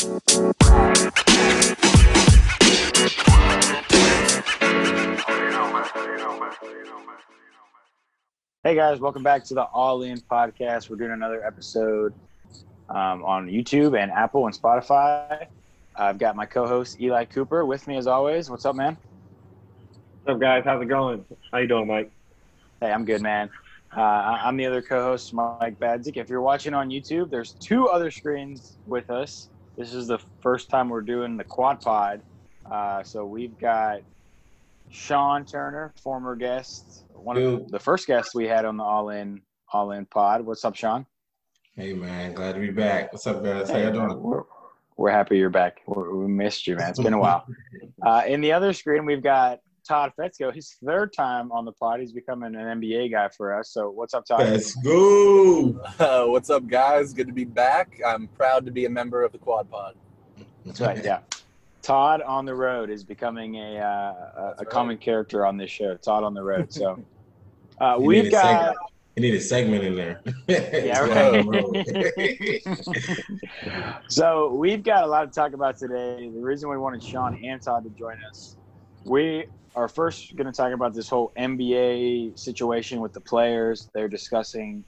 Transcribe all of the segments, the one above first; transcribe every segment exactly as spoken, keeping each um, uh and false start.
Hey guys, welcome back to the All In Podcast. We're doing another episode um, on YouTube and Apple and Spotify. I've got my co-host Eli Cooper with me as always. What's up, man? What's up, guys? How's it going? How you doing, Mike? Hey, I'm good, man. Uh, I'm the other co-host, Mike Badzik. If you're watching on YouTube, there's two other screens with us. This is the first time we're doing the quad pod. Uh, so we've got Sean Turner, former guest, one of the first guests we had on the All In All In Pod. What's up, Sean? Hey, man. Glad to be back. What's up, guys? How y'all doing? We're, we're happy you're back. We're, we missed you, man. It's been a while. Uh, in the other screen, we've got Todd Fetzko. His third time on the pod. He's becoming an N B A guy for us. So what's up, Todd? Let's go. Uh, what's up, guys? Good to be back. I'm proud to be a member of the Quad Pod. That's right, yeah. Todd on the road is becoming a uh, a, a common character on this show. Todd on the road. So uh, we've got – You need a segment in there. Yeah, right. So we've got a lot to talk about today. The reason we wanted Sean and Todd to join us, we are first going to talk about this whole N B A situation with the players. They're discussing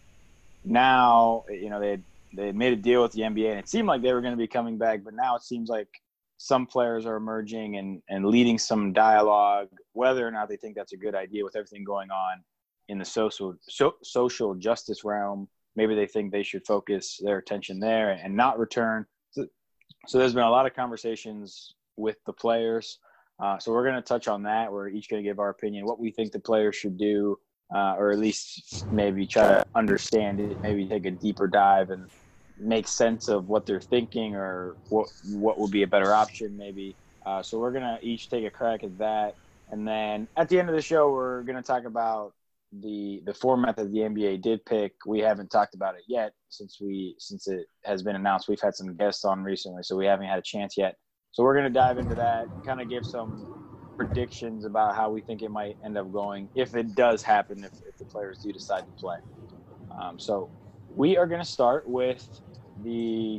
now, you know, they had, they had made a deal with the N B A, and it seemed like they were going to be coming back, but now it seems like some players are emerging and, and leading some dialogue, whether or not they think that's a good idea with everything going on in the social so, social justice realm. Maybe they think they should focus their attention there and not return. So, so there's been a lot of conversations with the players. Uh, so we're going to touch on that. We're each going to give our opinion, what we think the players should do, uh, or at least maybe try to understand it, maybe take a deeper dive and make sense of what they're thinking or what what would be a better option maybe. Uh, so we're going to each take a crack at that. And then at the end of the show, we're going to talk about the the format that the N B A did pick. We haven't talked about it yet since we since it has been announced. We've had some guests on recently, so we haven't had a chance yet. So we're going to dive into that, kind of give some predictions about how we think it might end up going if it does happen, if, if the players do decide to play. Um, so we are going to start with the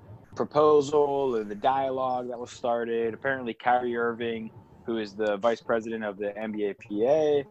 proposal or the dialogue that was started. Apparently Kyrie Irving, who is the vice president of the N B A P A,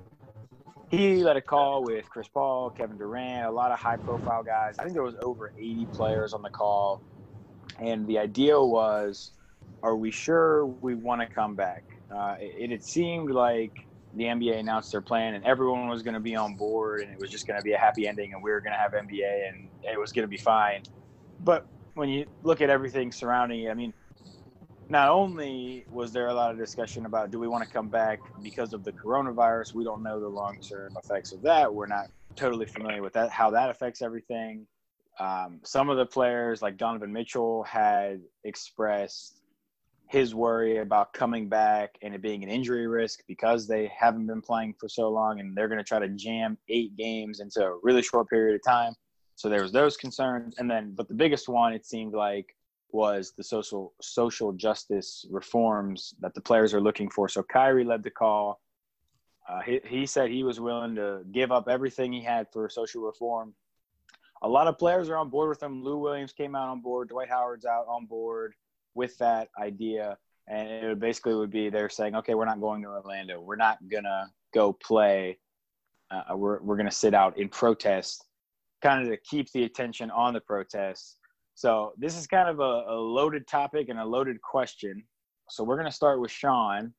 he led a call with Chris Paul, Kevin Durant, a lot of high-profile guys. I think there was over eighty players on the call. And the idea was, are we sure we want to come back? Uh, it, it seemed like the N B A announced their plan and everyone was going to be on board and it was just going to be a happy ending and we were going to have N B A and it was going to be fine. But when you look at everything surrounding it, I mean, not only was there a lot of discussion about do we want to come back because of the coronavirus, we don't know the long-term effects of that. We're not totally familiar with that, how that affects everything. Um, some of the players like Donovan Mitchell had expressed his worry about coming back and it being an injury risk because they haven't been playing for so long and they're going to try to jam eight games into a really short period of time. So there was those concerns. And then, but the biggest one, it seemed like, was the social social justice reforms that the players are looking for. So Kyrie led the call. Uh, he, he said he was willing to give up everything he had for social reform. A lot of players are on board with him. Lou Williams came out on board. Dwight Howard's out on board with that idea. And it basically would be they're saying, okay, we're not going to Orlando. We're not going to go play. Uh, we're we're going to sit out in protest, kind of to keep the attention on the protests. So this is kind of a, a loaded topic and a loaded question. So we're going to start with Sean.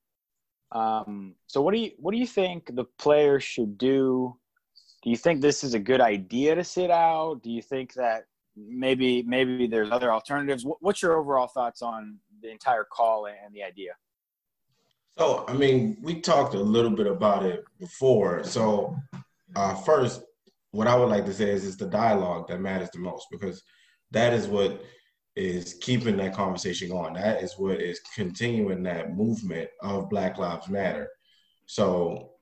Um, so what do you what do you think the players should do? Do you think this is a good idea to sit out? Do you think that maybe maybe there's other alternatives? What's your overall thoughts on the entire call and the idea? So, I mean, we talked a little bit about it before. So uh, first, what I would like to say is it's the dialogue that matters the most because that is what is keeping that conversation going. That is what is continuing that movement of Black Lives Matter. So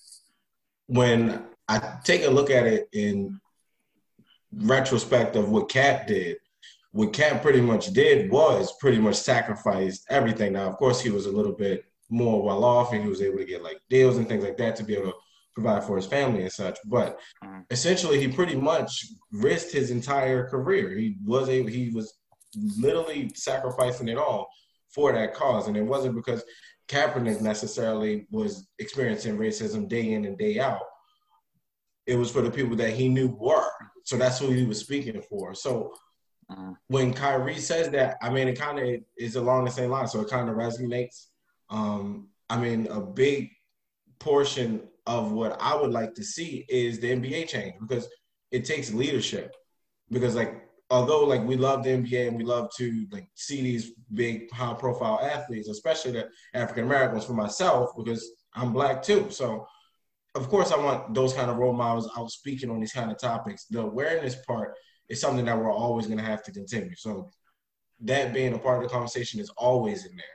when I take a look at it in retrospect of what Cap did, what Cap pretty much did was pretty much sacrificed everything. Now, of course, he was a little bit more well off and he was able to get like deals and things like that to be able to provide for his family and such. But essentially, he pretty much risked his entire career. He was able, he was literally sacrificing it all for that cause. And it wasn't because Kaepernick necessarily was experiencing racism day in and day out. It was for the people that he knew were. So that's who he was speaking for. So uh, when Kyrie says that, I mean, it kind of is along the same line. So it kind of resonates. Um, I mean, a big portion of what I would like to see is the N B A change, because it takes leadership. Because, like, although, like, we love the N B A and we love to, like, see these big, high-profile athletes, especially the African-Americans, for myself, because I'm Black, too. So, of course, I want those kind of role models out speaking on these kind of topics. The awareness part is something that we're always going to have to continue. So that being a part of the conversation is always in there.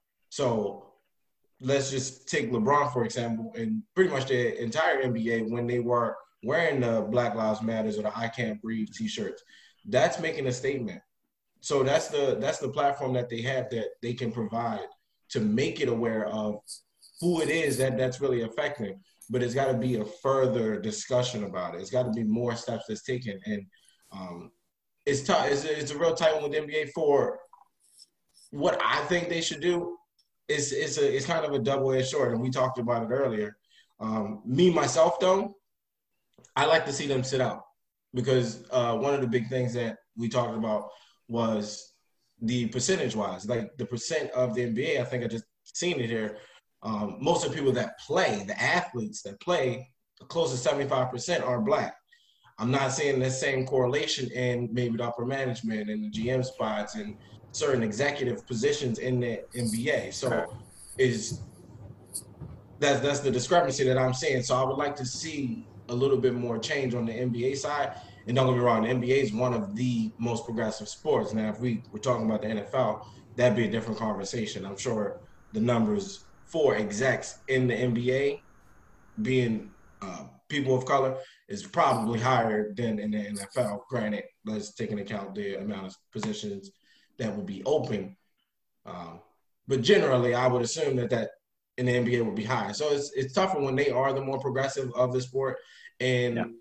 So let's just take LeBron, for example, and pretty much the entire N B A when they were wearing the Black Lives Matters or the I Can't Breathe T-shirts. That's making a statement. So that's the that's the platform that they have that they can provide to make it aware of who it is that that's really affecting. But it's got to be a further discussion about it. It's got to be more steps that's taken. And um, it's tough. It's, it's a real tight one with the N B A for what I think they should do. It's, it's, a, it's kind of a double-edged sword, and we talked about it earlier. Um, me, myself, though, I like to see them sit out, because uh, one of the big things that we talked about was the percentage-wise. Like, the percent of the N B A, I think I just seen it here, Um, most of the people that play, the athletes that play, close to seventy-five percent are Black. I'm not seeing the same correlation in maybe the upper management and the G M spots and certain executive positions in the N B A. So is that's that's the discrepancy that I'm seeing. So I would like to see a little bit more change on the N B A side. And don't get me wrong, the N B A is one of the most progressive sports. Now, if we were talking about the N F L, that'd be a different conversation. I'm sure the numbers for execs in the N B A being uh, people of color is probably higher than in the N F L. Granted, let's take into account the amount of positions that would be open. Um, but generally, I would assume that that in the N B A would be higher. So it's it's tougher when they are the more progressive of the sport. And yeah.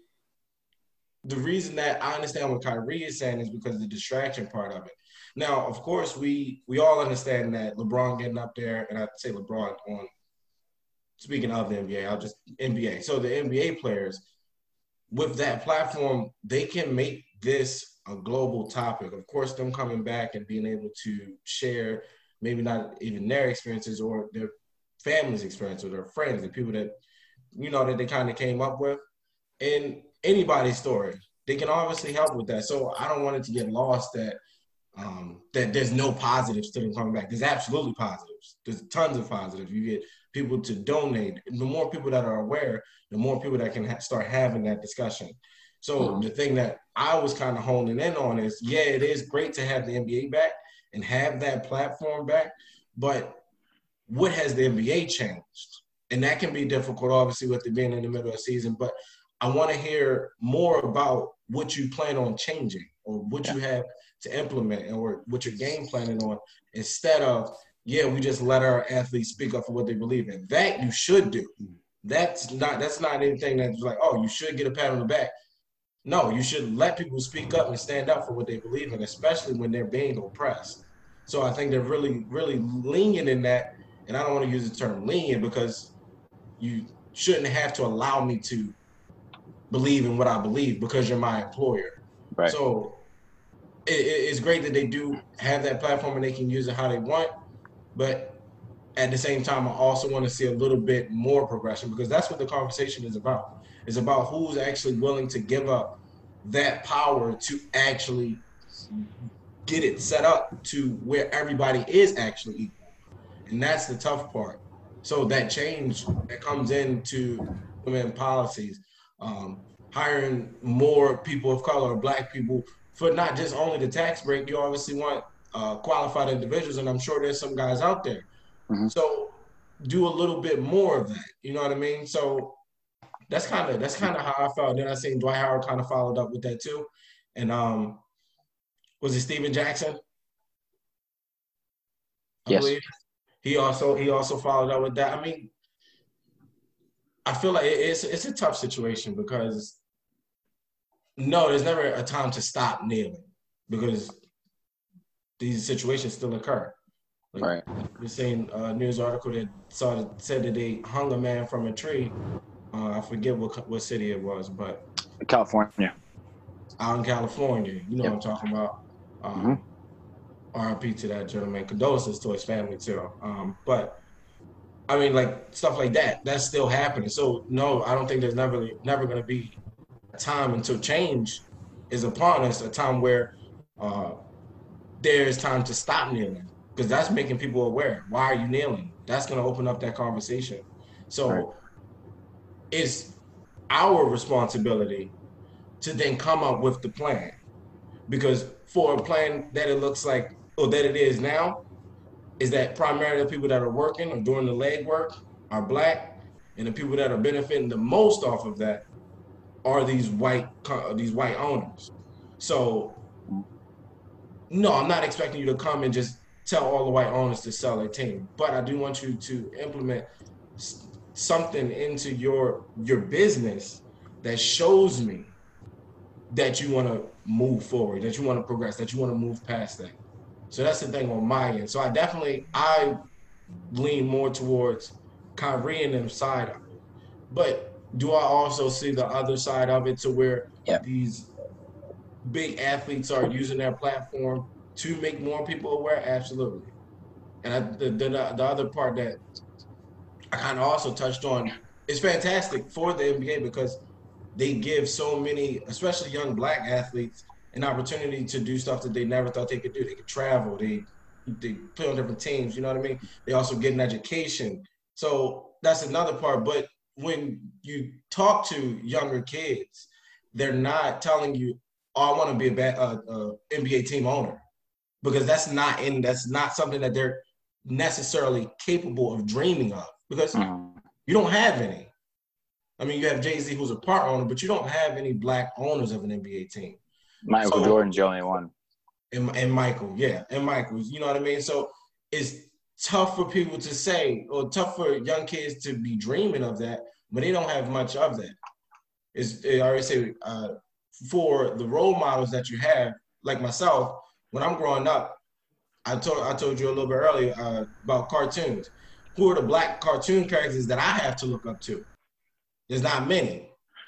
The reason that I understand what Kyrie is saying is because of the distraction part of it. Now, of course, we we all understand that LeBron getting up there, and I'd say LeBron on, speaking of the N B A, I'll just N B A. So the N B A players, with that platform, they can make this a global topic. Of course, them coming back and being able to share maybe not even their experiences or their family's experience or their friends, the people that, you know, that they kind of came up with. And anybody's story, they can obviously help with that. So I don't want it to get lost that um, that there's no positives to them coming back. There's absolutely positives. There's tons of positives. You get people to donate. The more people that are aware, the more people that can ha- start having that discussion. So mm-hmm. the thing that I was kind of honing in on is, yeah, it is great to have the N B A back and have that platform back, but what has the N B A changed? And that can be difficult, obviously, with it being in the middle of the season, but I want to hear more about what you plan on changing or what yeah. you have to implement or what you're game planning on, instead of, yeah, we just let our athletes speak up for what they believe in. That you should do. That's not that's not anything that's like, oh, you should get a pat on the back. No, you should let people speak up and stand up for what they believe in, especially when they're being oppressed. So I think they're really, really lenient in that. And I don't want to use the term lenient because you shouldn't have to allow me to believe in what I believe because you're my employer. Right. So it, it's great that they do have that platform and they can use it how they want. But at the same time, I also want to see a little bit more progression, because that's what the conversation is about. It's about who's actually willing to give up that power to actually get it set up to where everybody is actually equal. And that's the tough part. So that change that comes into women policies, um, hiring more people of color, Black people, for not just only the tax break, you obviously want uh, qualified individuals, and I'm sure there's some guys out there. Mm-hmm. So do a little bit more of that, you know what I mean? So that's kind of that's kind of how I felt. Then I seen Dwight Howard kind of followed up with that too. And um, was it Steven Jackson? I yes. believe. He also he also followed up with that. I mean, I feel like it's it's a tough situation because no, there's never a time to stop kneeling, because these situations still occur. Like, Right. We're seeing a news article that saw said that they hung a man from a tree. Uh, I forget what what city it was, but California. out in California. You know Yep. what I'm talking about. Um, Mm-hmm. R I P to that gentleman. Condolences to his family too. Um, but I mean, like stuff like that, that's still happening. So no, I don't think there's never never going to be a time until change is upon us. A time where uh, there's time to stop kneeling, because that's making people aware. Why are you kneeling? That's going to open up that conversation. So Right. it's our responsibility to then come up with the plan, because for a plan that it looks like, or that it is now, is that primarily the people that are working or doing the legwork are black, and the people that are benefiting the most off of that are these white these white owners. So no, I'm not expecting you to come and just tell all the white owners to sell their team, but I do want you to implement something into your your business that shows me that you want to move forward, that you want to progress, that you want to move past that. So that's the thing on my end. So I definitely, I lean more towards Kyrie and them side of it. But do I also see the other side of it, to where Yeah. these big athletes are using their platform to make more people aware? Absolutely. And I, the, the, the other part that I kind of also touched on is fantastic for the N B A, because they give so many, especially young black athletes, an opportunity to do stuff that they never thought they could do. They could travel, they they play on different teams, you know what I mean? They also get an education. So that's another part. But when you talk to younger kids, they're not telling you, oh, I want to be a, ba- a, a N B A team owner, because that's not in, that's not something that they're necessarily capable of dreaming of, because Mm-hmm. you don't have any. I mean, you have Jay-Z, who's a part owner, but you don't have any black owners of an N B A team. Michael So- Jordan's the only one. And, and Michael, yeah, and Michael, you know what I mean? So it's tough for people to say, or tough for young kids to be dreaming of that, but they don't have much of that. It's, I always say, uh, for the role models that you have, like myself, when I'm growing up, I told I told you a little bit earlier uh, about cartoons. Who are the black cartoon characters that I have to look up to? There's not many.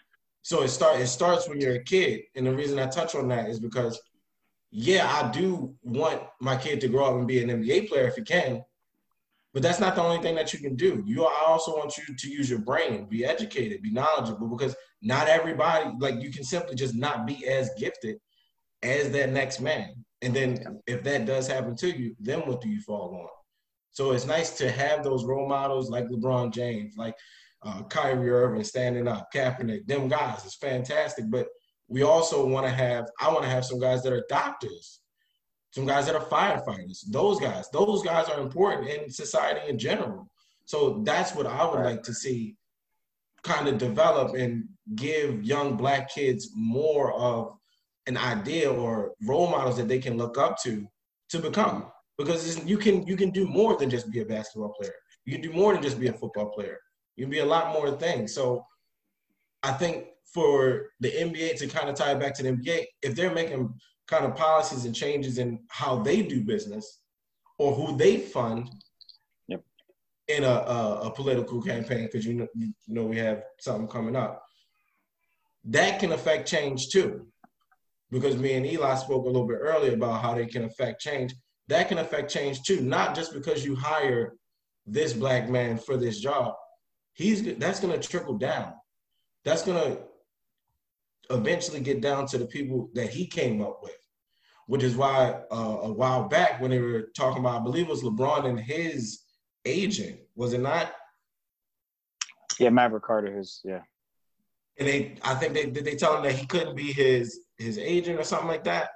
So it start it starts when you're a kid. And the reason I touch on that is because, yeah, I do want my kid to grow up and be an N B A player if he can, but that's not the only thing that you can do. You I also want you to use your brain, be educated, be knowledgeable, because not everybody, like, you can simply just not be as gifted as that next man. And then if that does happen to you, then what do you fall on? So it's nice to have those role models like LeBron James, like uh, Kyrie Irving standing up, Kaepernick, them guys. It's fantastic. But we also want to have, I want to have some guys that are doctors, some guys that are firefighters. Those guys, those guys are important in society in general. So that's what I would like to see kind of develop and give young black kids more of an idea or role models that they can look up to to become. Because it's, you can you can do more than just be a basketball player. You can do more than just be a football player. You can be a lot more things. So I think for the N B A to kind of tie it back to the N B A, if they're making kind of policies and changes in how they do business or who they fund Yep. in a, a, a political campaign, because you know, you know we have something coming up, that can affect change too. Because me and Eli spoke a little bit earlier about how they can affect change. That can affect change too, not just because you hire this black man for this job. He's that's going to trickle down. That's going to eventually get down to the people that he came up with, which is why uh, a while back when they were talking about, I believe it was LeBron and his agent, was it not? Yeah, Maverick Carter, who's, yeah. And they, I think they, did they tell him that he couldn't be his his agent or something like that?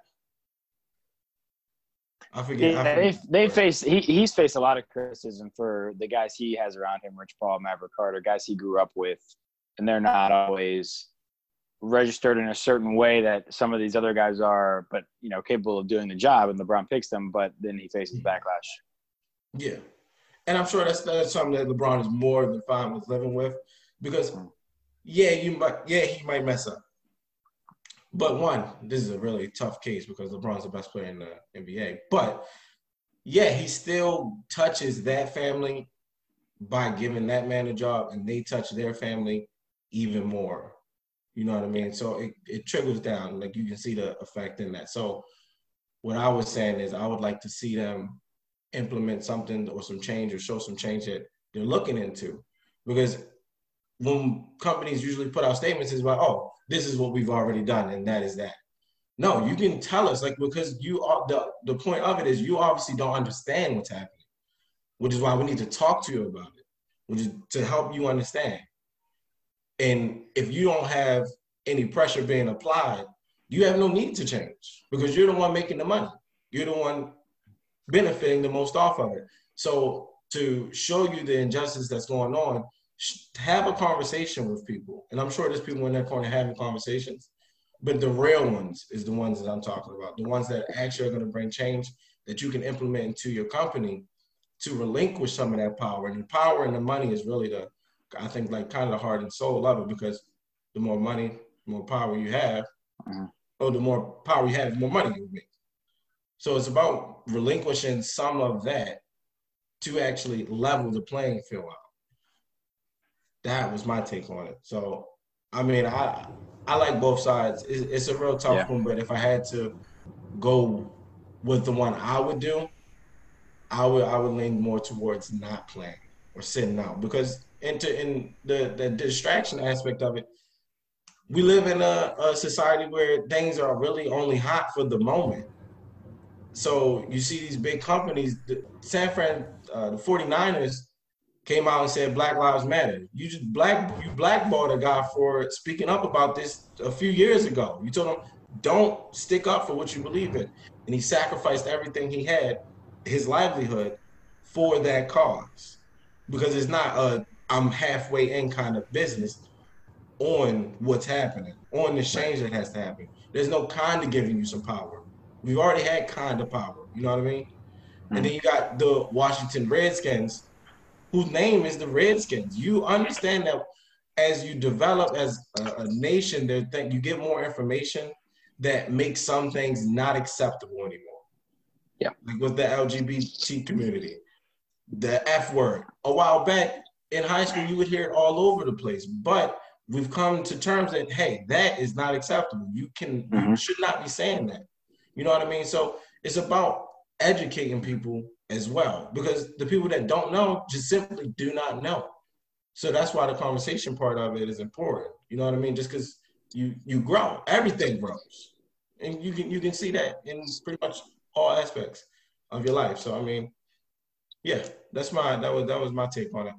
I forget. Yeah, I forget. they they face he he's faced a lot of criticism for the guys he has around him, Rich Paul, Maverick Carter, guys he grew up with, and they're not always registered in a certain way that some of these other guys are, but you know, capable of doing the job. And LeBron picks them, but then he faces backlash. Yeah, and I'm sure that's, that's something that LeBron is more than fine with living with, because yeah, you might yeah he might mess up, But one, this is a really tough case because LeBron's the best player in the N B A. But yeah, he still touches that family by giving that man a job, and they touch their family even more. You know what I mean? So it, it trickles down. Like you can see the effect in that. So what I was saying is I would like to see them implement something or some change or show some change that they're looking into. Because when companies usually put out statements, it's like, oh, this is what we've already done, and that is that. No, you can tell us, like, because you are the, the point of it is you obviously don't understand what's happening, which is why we need to talk to you about it, which is to help you understand. And if you don't have any pressure being applied, you have no need to change because you're the one making the money. You're the one benefiting the most off of it. So to show you the injustice that's going on, have a conversation with people. And I'm sure there's people in that corner having conversations. But the real ones is the ones that I'm talking about, the ones that actually are going to bring change that you can implement into your company to relinquish some of that power. And the power and the money is really the, I think, like kind of the heart and soul of it, because the more money, the more power you have, mm-hmm. or the more power you have, the more money you make. So it's about relinquishing some of that to actually level the playing field out. That was my take on it. So, I mean, I I like both sides. It's, it's a real tough yeah. one, but if I had to go with the one I would do, I would I would lean more towards not playing or sitting out, because into in the, the distraction aspect of it, we live in a, a society where things are really only hot for the moment. So you see these big companies, the San Fran, uh, the forty-niners came out and said Black Lives Matter. You just black you blackballed a guy for speaking up about this a few years ago. You told him, don't stick up for what you believe in. And he sacrificed everything he had, his livelihood, for that cause. Because it's not a I'm halfway in kind of business on what's happening, on the change that has to happen. There's no kind of giving you some power. We've already had kind of power, you know what I mean? Mm-hmm. And then you got the Washington Redskins, whose name is the Redskins. You understand that as you develop as a, a nation, that th- you get more information that makes some things not acceptable anymore. Yeah. Like with the L G B T community, the F word. A while back in high school, you would hear it all over the place. But we've come to terms that, hey, that is not acceptable. You can, mm-hmm. you should not be saying that. You know what I mean? So it's about educating people as well, because the people that don't know just simply do not know. So that's why the conversation part of it is important. You know what I mean? Just because you you grow, everything grows, and you can you can see that in pretty much all aspects of your life. So I mean, yeah, that's my that was that was my take on it.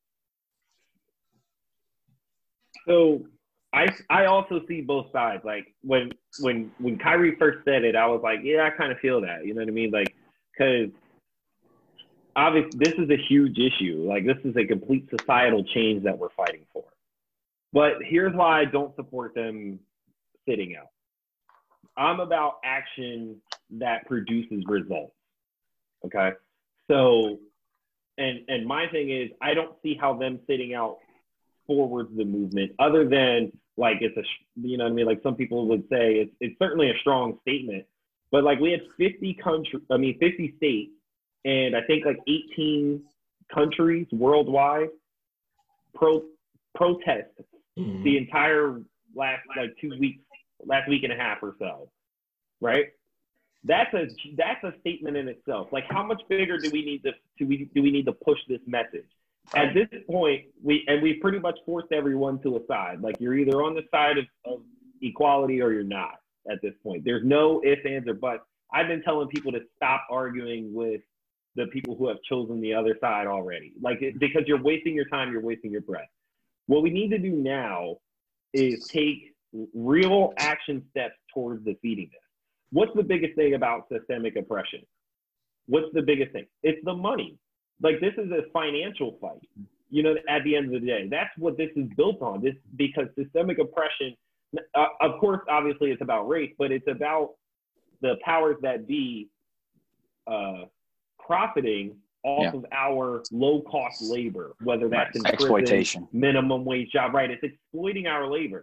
So I I also see both sides. Like when when when Kyrie first said it, I was like, yeah, I kind of feel that. You know what I mean? Like, because obviously this is a huge issue. Like, this is a complete societal change that we're fighting for. But here's why I don't support them sitting out. I'm about action that produces results. Okay, so and and my thing is, I don't see how them sitting out forwards the movement, other than like it's a, you know what I mean? Like some people would say it's it's certainly a strong statement, but like we had fifty countries, I mean fifty states, and I think like eighteen countries worldwide pro protest mm-hmm. the entire last like two weeks, last week and a half or so, right? That's a that's a statement in itself. Like, how much bigger do we need to do we do we need to push this message? At this point, we and we pretty much forced everyone to a side. Like, you're either on the side of, of equality or you're not at this point. There's no ifs, ands, or buts. I've been telling people to stop arguing with the people who have chosen the other side already. Like, it, because you're wasting your time, you're wasting your breath. What we need to do now is take real action steps towards defeating this. What's the biggest thing about systemic oppression? What's the biggest thing? It's the money. Like, this is a financial fight, you know, at the end of the day. That's what this is built on, this because systemic oppression, uh, of course, obviously it's about race, but it's about the powers that be uh, profiting off yeah. of our low-cost labor, whether that's in exploitation, prison, minimum wage job, right? It's exploiting our labor.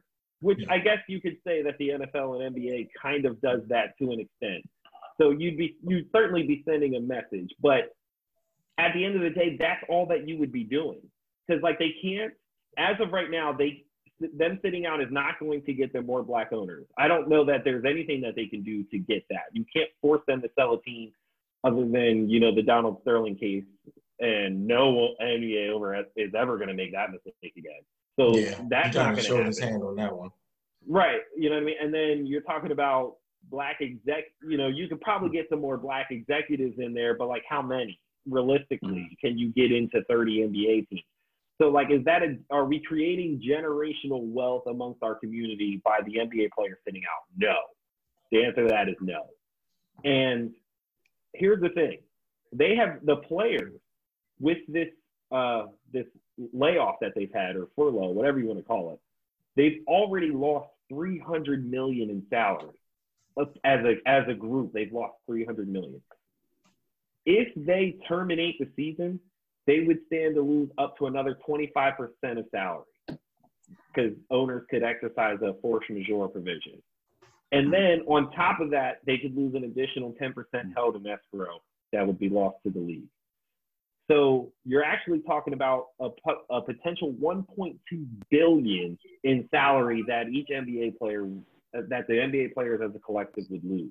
which I guess you could say that the N F L and N B A kind of does that to an extent. So you'd be you'd certainly be sending a message, but at the end of the day, that's all that you would be doing. Because like they can't, as of right now, they them sitting out is not going to get them more black owners. I don't know that there's anything that they can do to get that. You can't force them to sell a team other than, you know, the Donald Sterling case, and no N B A owner is ever going to make that mistake again. So yeah, that's not going to happen. His hand on that one. Right. You know what I mean? And then you're talking about black exec, you know, you could probably get some more black executives in there, but like how many realistically mm-hmm. can you get into thirty N B A teams? So like, is that a, are we creating generational wealth amongst our community by the N B A players sitting out? No. The answer to that is no. And here's the thing. They have the players with this, uh, this layoff that they've had, or furlough, whatever you want to call it. They've already lost three hundred million dollars in salary. As a, as a group, they've lost three hundred million dollars. If they terminate the season, they would stand to lose up to another twenty-five percent of salary because owners could exercise a force majeure provision. And then on top of that, they could lose an additional ten percent held in escrow that would be lost to the league. So you're actually talking about a, a potential one point two billion dollars in salary that each N B A player, that the N B A players as a collective would lose.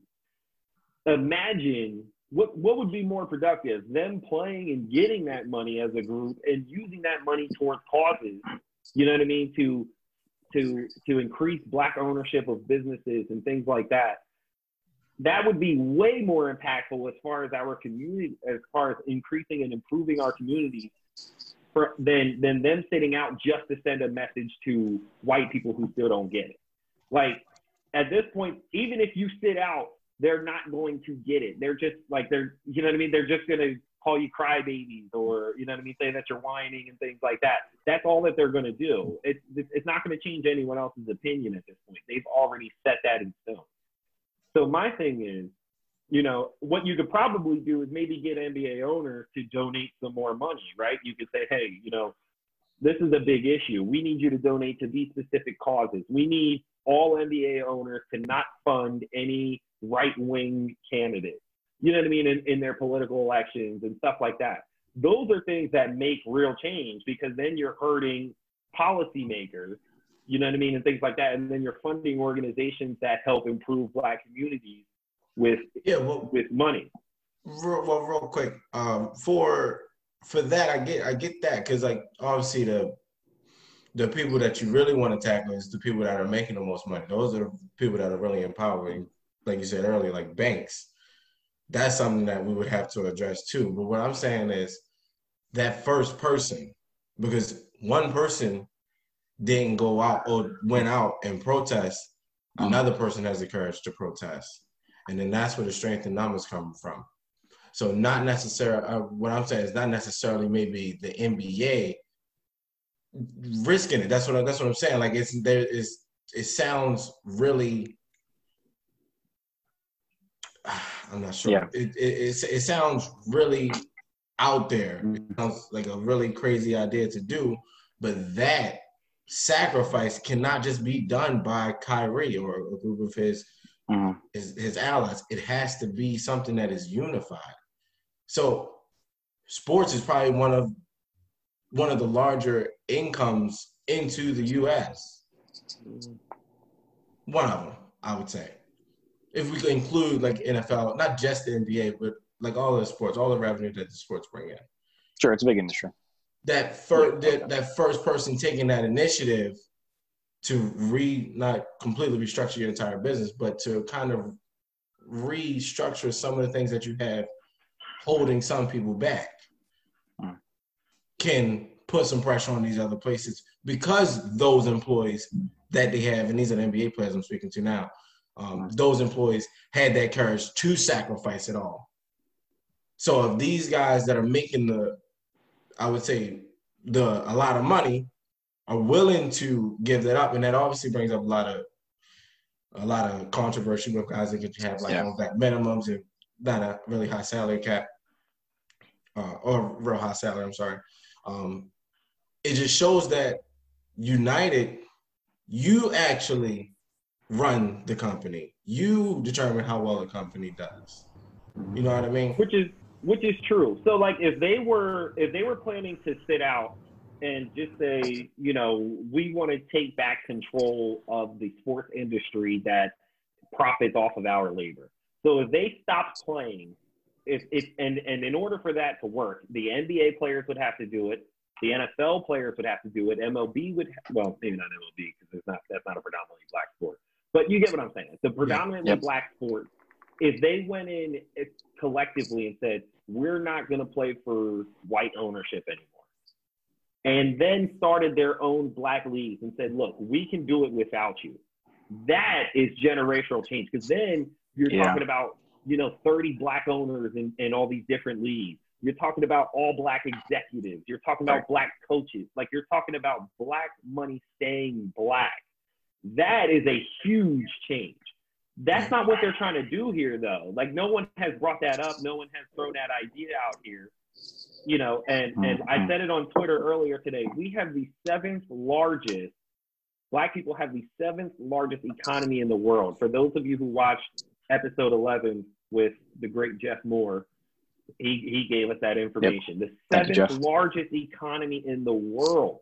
Imagine What what would be more productive, them playing and getting that money as a group and using that money towards causes, you know what I mean, to to to increase black ownership of businesses and things like that. That would be way more impactful as far as our community, as far as increasing and improving our communities, for than than them sitting out just to send a message to white people who still don't get it. Like at this point, even if you sit out, they're not going to get it. They're just like, they're, you know what I mean? They're just going to call you crybabies, or, you know what I mean? Say that you're whining and things like that. That's all that they're going to do. It's, it's not going to change anyone else's opinion at this point. They've already set that in stone. So my thing is, you know, what you could probably do is maybe get N B A owners to donate some more money, right? You could say, hey, you know, this is a big issue. We need you to donate to these specific causes. We need all N B A owners to not fund any right-wing candidates, you know what I mean, in, in their political elections and stuff like that. Those are things that make real change, because then you're hurting policymakers, you know what I mean, and things like that. And then you're funding organizations that help improve black communities with yeah, well, with money. Real, well, real quick, um, for for that, I get I get that, because like obviously the the people that you really want to tackle is the people that are making the most money. Those are the people that are really empowering. Like you said earlier, like banks, that's something that we would have to address too. But what I'm saying is that first person, because one person didn't go out or went out and protest, another person has the courage to protest. And then that's where the strength in numbers come from. So not necessarily, uh, what I'm saying is not necessarily maybe the N B A risking it. That's what, I, that's what I'm saying. Like it's, there is, it sounds really, I'm not sure. Yeah. It, it, it, it sounds really out there. It sounds like a really crazy idea to do, but that sacrifice cannot just be done by Kyrie or a group of his, mm-hmm. his, his allies. It has to be something that is unified. So sports is probably one of one of the larger incomes into the U S. One of them, I would say. If we could include like N F L, not just the N B A, but like all the sports, all the revenue that the sports bring in. Sure, it's a big industry. That first, that, that first person taking that initiative to re, not completely restructure your entire business, but to kind of restructure some of the things that you have holding some people back, hmm. can put some pressure on these other places, because those employees that they have, and these are the N B A players I'm speaking to now, Um, those employees had that courage to sacrifice it all. So if these guys that are making the, I would say, the a lot of money are willing to give that up, and that obviously brings up a lot of a lot of controversy with guys that get to have like yeah. on that minimums and not a really high salary cap, uh, or real high salary. I'm sorry. Um, it just shows that United You actually run the company. You determine how well the company does. You know what I mean? Which is which is true. So like if they were if they were planning to sit out and just say, you know, we want to take back control of the sports industry that profits off of our labor. So if they stopped playing, if if and and in order for that to work, the N B A players would have to do it. The N F L players would have to do it. M L B would, well, maybe not M L B because it's not that's not a predominantly black sport. But you get what I'm saying. The predominantly Yep. black sport, if they went in collectively and said, we're not going to play for white ownership anymore, and then started their own black leagues and said, look, we can do it without you. That is generational change, because then you're Yeah. talking about, you know, thirty black owners in, in all these different leagues. You're talking about all black executives. You're talking about black coaches. Like, you're talking about black money staying black. That is a huge change. That's not what they're trying to do here, though. Like, no one has brought that up. No one has thrown that idea out here. You know, and, and I said it on Twitter earlier today. We have the seventh largest, black people have the seventh largest economy in the world. For those of you who watched episode eleven with the great Jeff Moore, he, he gave us that information. Yep. The Thank you, seventh Jeff. largest economy in the world.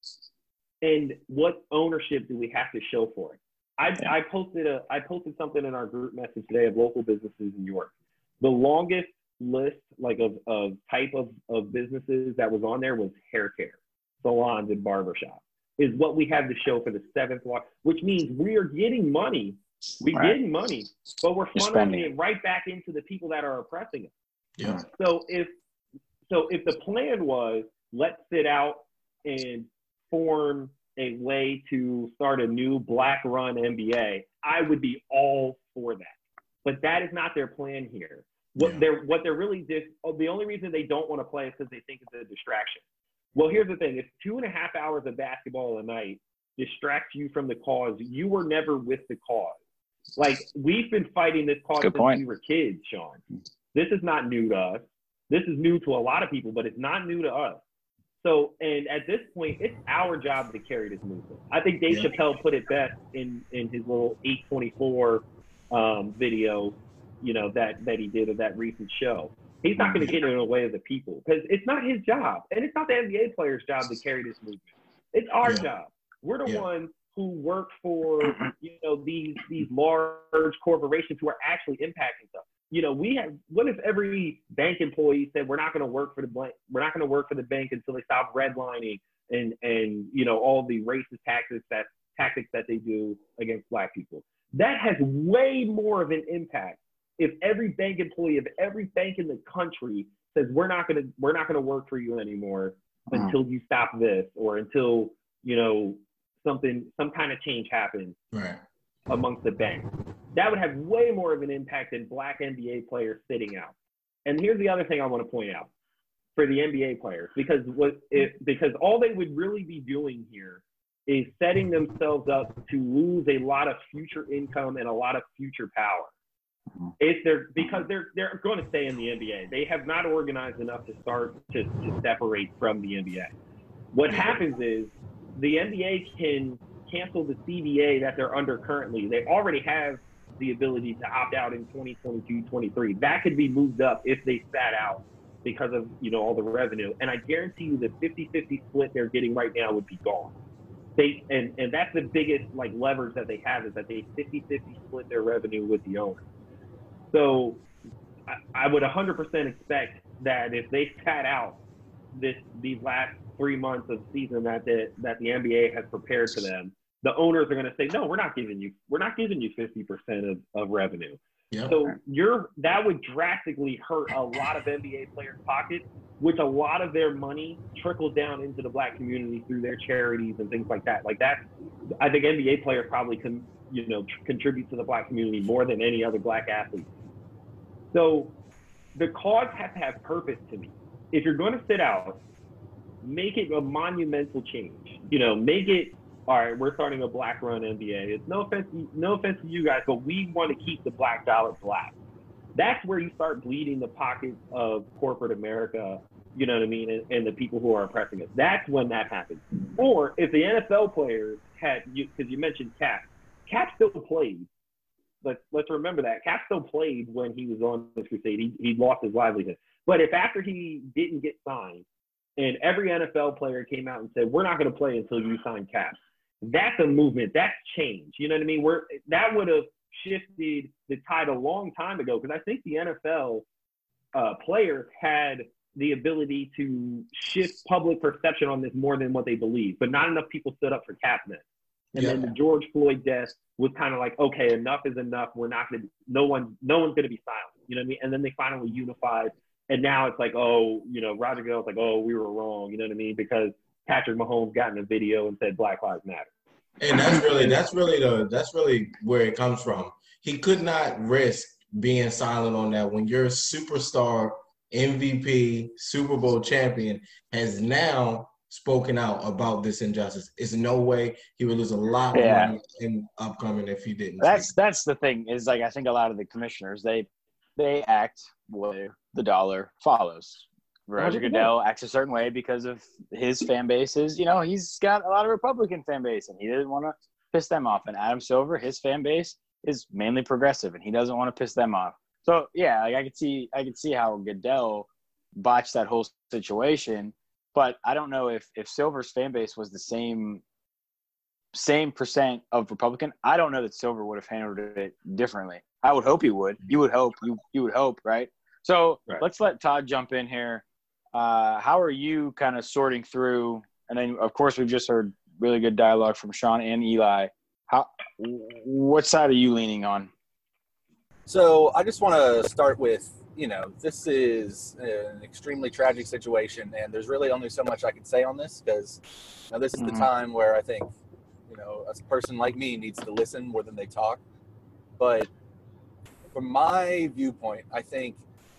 And what ownership do we have to show for it? I, Yeah. I posted a I posted something in our group message today of local businesses in New York. The longest list like of, of type of, of businesses that was on there was hair care, salons, and barbershop is what we have to show for the seventh largest, which means we are getting money. We're Right. getting money, but we're You're funneling spending it right back into the people that are oppressing us. Yeah. So if so if the plan was let's sit out and form a way to start a new black run N B A, I would be all for that. But that is not their plan here. What Yeah. they're what they're really just oh, the only reason they don't want to play is because they think it's a distraction. Well, here's the thing: if two and a half hours of basketball a night distracts you from the cause, you were never with the cause. Like, we've been fighting this cause Good since point. we were kids, Sean. This is not new to us. This is new to a lot of people, but it's not new to us. So, and at this point, it's our job to carry this movement. I think Dave Yeah. Chappelle put it best in, in his little eight twenty-four um, video, you know, that, that he did of that recent show. He's not going to get in the way of the people because it's not his job. And it's not the N B A player's job to carry this movement. It's our Yeah. job. We're the Yeah. ones who work for, you know, these, these large corporations who are actually impacting stuff. You know, we have, what if every bank employee said, we're not going to work for the bank, we're not going to work for the bank until they stop redlining and, and, you know, all the racist tactics that, tactics that they do against black people. That has way more of an impact if every bank employee of every bank in the country says, we're not going to, we're not going to work for you anymore Mhm. until you stop this, or until, you know, something, some kind of change happens Right. amongst the banks. That would have way more of an impact than black N B A players sitting out. And here's the other thing I want to point out for the N B A players, because what it, because all they would really be doing here is setting themselves up to lose a lot of future income and a lot of future power. If they're because they're they're going to stay in the N B A. They have not organized enough to start to, to separate from the N B A. What happens is the N B A can cancel the C B A that they're under currently. They already have the ability to opt out in twenty twenty-two twenty-three. That could be moved up if they sat out because of, you know, all the revenue. And I guarantee you the fifty-fifty split they're getting right now would be gone. They and, and that's the biggest like leverage that they have, is that they fifty-fifty split their revenue with the owner. So I, I would one hundred percent expect that if they sat out this these last three months of season that the that the N B A has prepared for them, the owners are going to say, no, we're not giving you we're not giving you fifty percent of, of revenue. Yeah. So you're that would drastically hurt a lot of N B A players' pockets, which a lot of their money trickles down into the black community through their charities and things like that. Like that, I think N B A players probably can, you know, tr- contribute to the black community more than any other black athlete. So the cause has to have purpose to me. If you're going to sit out, make it a monumental change. You know, make it, all right, we're starting a black run N B A. It's no offense, no offense to you guys, but we want to keep the black dollar black. That's where you start bleeding the pockets of corporate America, you know what I mean, and, and the people who are oppressing us. That's when that happens. Or if the N F L players had you because you mentioned Cap. Cap still played. Let's let's remember that Cap still played when he was on this crusade. He he lost his livelihood. But if after he didn't get signed, and every N F L player came out and said, "We're not going to play until you sign Cap," that's a movement. That's change. You know what I mean? We're that would have shifted the tide a long time ago because I think the N F L uh, players had the ability to shift public perception on this more than what they believe, but not enough people stood up for Cap then. And yeah. then the George Floyd death was kind of like, okay, enough is enough. We're not going to, no one, no one's going to be silent. You know what I mean? And then they finally unified. And now it's like, oh, you know, Roger Goodell's like, oh, we were wrong. You know what I mean? Because Patrick Mahomes got in a video and said Black Lives Matter. And that's really, that's really the, that's really where it comes from. He could not risk being silent on that when your superstar M V P, Super Bowl champion has now spoken out about this injustice. There's no way he would lose a lot of yeah. money in upcoming if he didn't. That's that's the thing is like I think a lot of the commissioners they they act where the dollar follows. Roger Goodell acts a certain way because of his fan bases. You know, he's got a lot of Republican fan base, and he didn't want to piss them off. And Adam Silver, his fan base is mainly progressive, and he doesn't want to piss them off. So yeah, like I could see, I could see how Goodell botched that whole situation, but I don't know if if Silver's fan base was the same, same percent of Republican. I don't know that Silver would have handled it differently. I would hope he would. You would hope. You you would hope, right? So right. Let's let Todd jump in here. Uh, how are you kind of sorting through? And then of course we've just heard really good dialogue from Sean and Eli. How? What side are you leaning on? So I just want to start with, you know, this is an extremely tragic situation, and there's really only so much I can say on this because you know, this is mm-hmm. the time where I think, you know, a person like me needs to listen more than they talk. But from my viewpoint, I think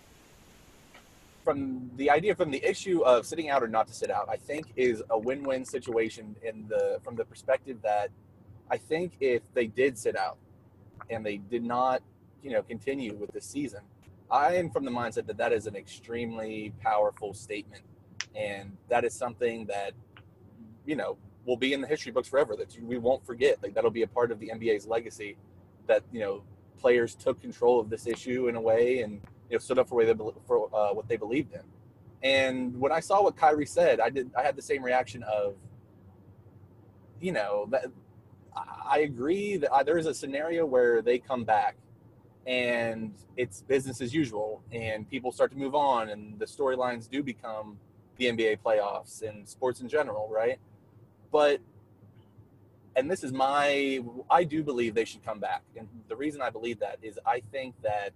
from the idea, from the issue of sitting out or not to sit out, I think is a win-win situation in the from the perspective that I think if they did sit out and they did not, you know, continue with this season, I am from the mindset that that is an extremely powerful statement, and that is something that, you know, will be in the history books forever. That we won't forget. Like that'll be a part of the N B A's legacy. That you know, players took control of this issue in a way, and you know, stood up for, way they, for uh, what they believed in. And when I saw what Kyrie said, I did. I had the same reaction of, you know, that I agree that there is a scenario where they come back and it's business as usual and people start to move on and the storylines do become the N B A playoffs and sports in general, right? But, and this is my, I do believe they should come back. And the reason I believe that is I think that,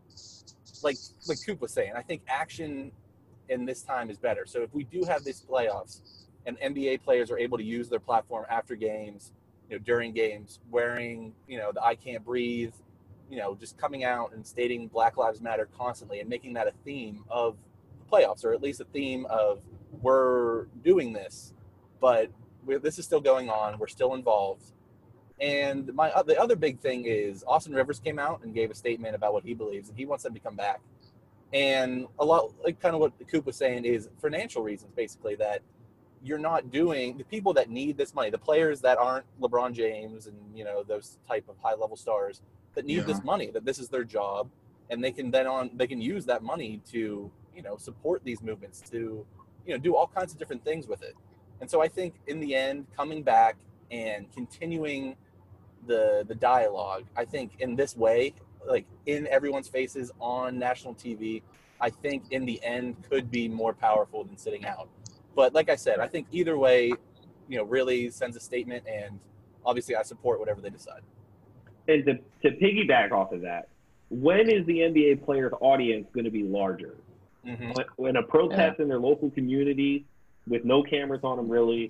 like, like Coop was saying, I think action in this time is better. So if we do have these playoffs and N B A players are able to use their platform after games, you know, during games, wearing, you know, the I Can't Breathe, you know, just coming out and stating Black Lives Matter constantly and making that a theme of the playoffs, or at least a theme of we're doing this, but we're, this is still going on. We're still involved. And my the other big thing is Austin Rivers came out and gave a statement about what he believes, and he wants them to come back. And a lot, like kind of what Coop was saying, is financial reasons, basically, that you're not doing the people that need this money, the players that aren't LeBron James and, you know, those type of high level stars that need yeah. this money, that this is their job, and they can then on they can use that money to, you know, support these movements, to, you know, do all kinds of different things with it. And so I think in the end, coming back and continuing the the dialogue, I think in this way, like in everyone's faces on national T V, I think in the end could be more powerful than sitting out. But like I said, I think either way, you know, really sends a statement, and obviously I support whatever they decide. And to, to piggyback off of that, when is the N B A players' audience going to be larger? Mm-hmm. When, when a protest yeah. in their local community with no cameras on them really,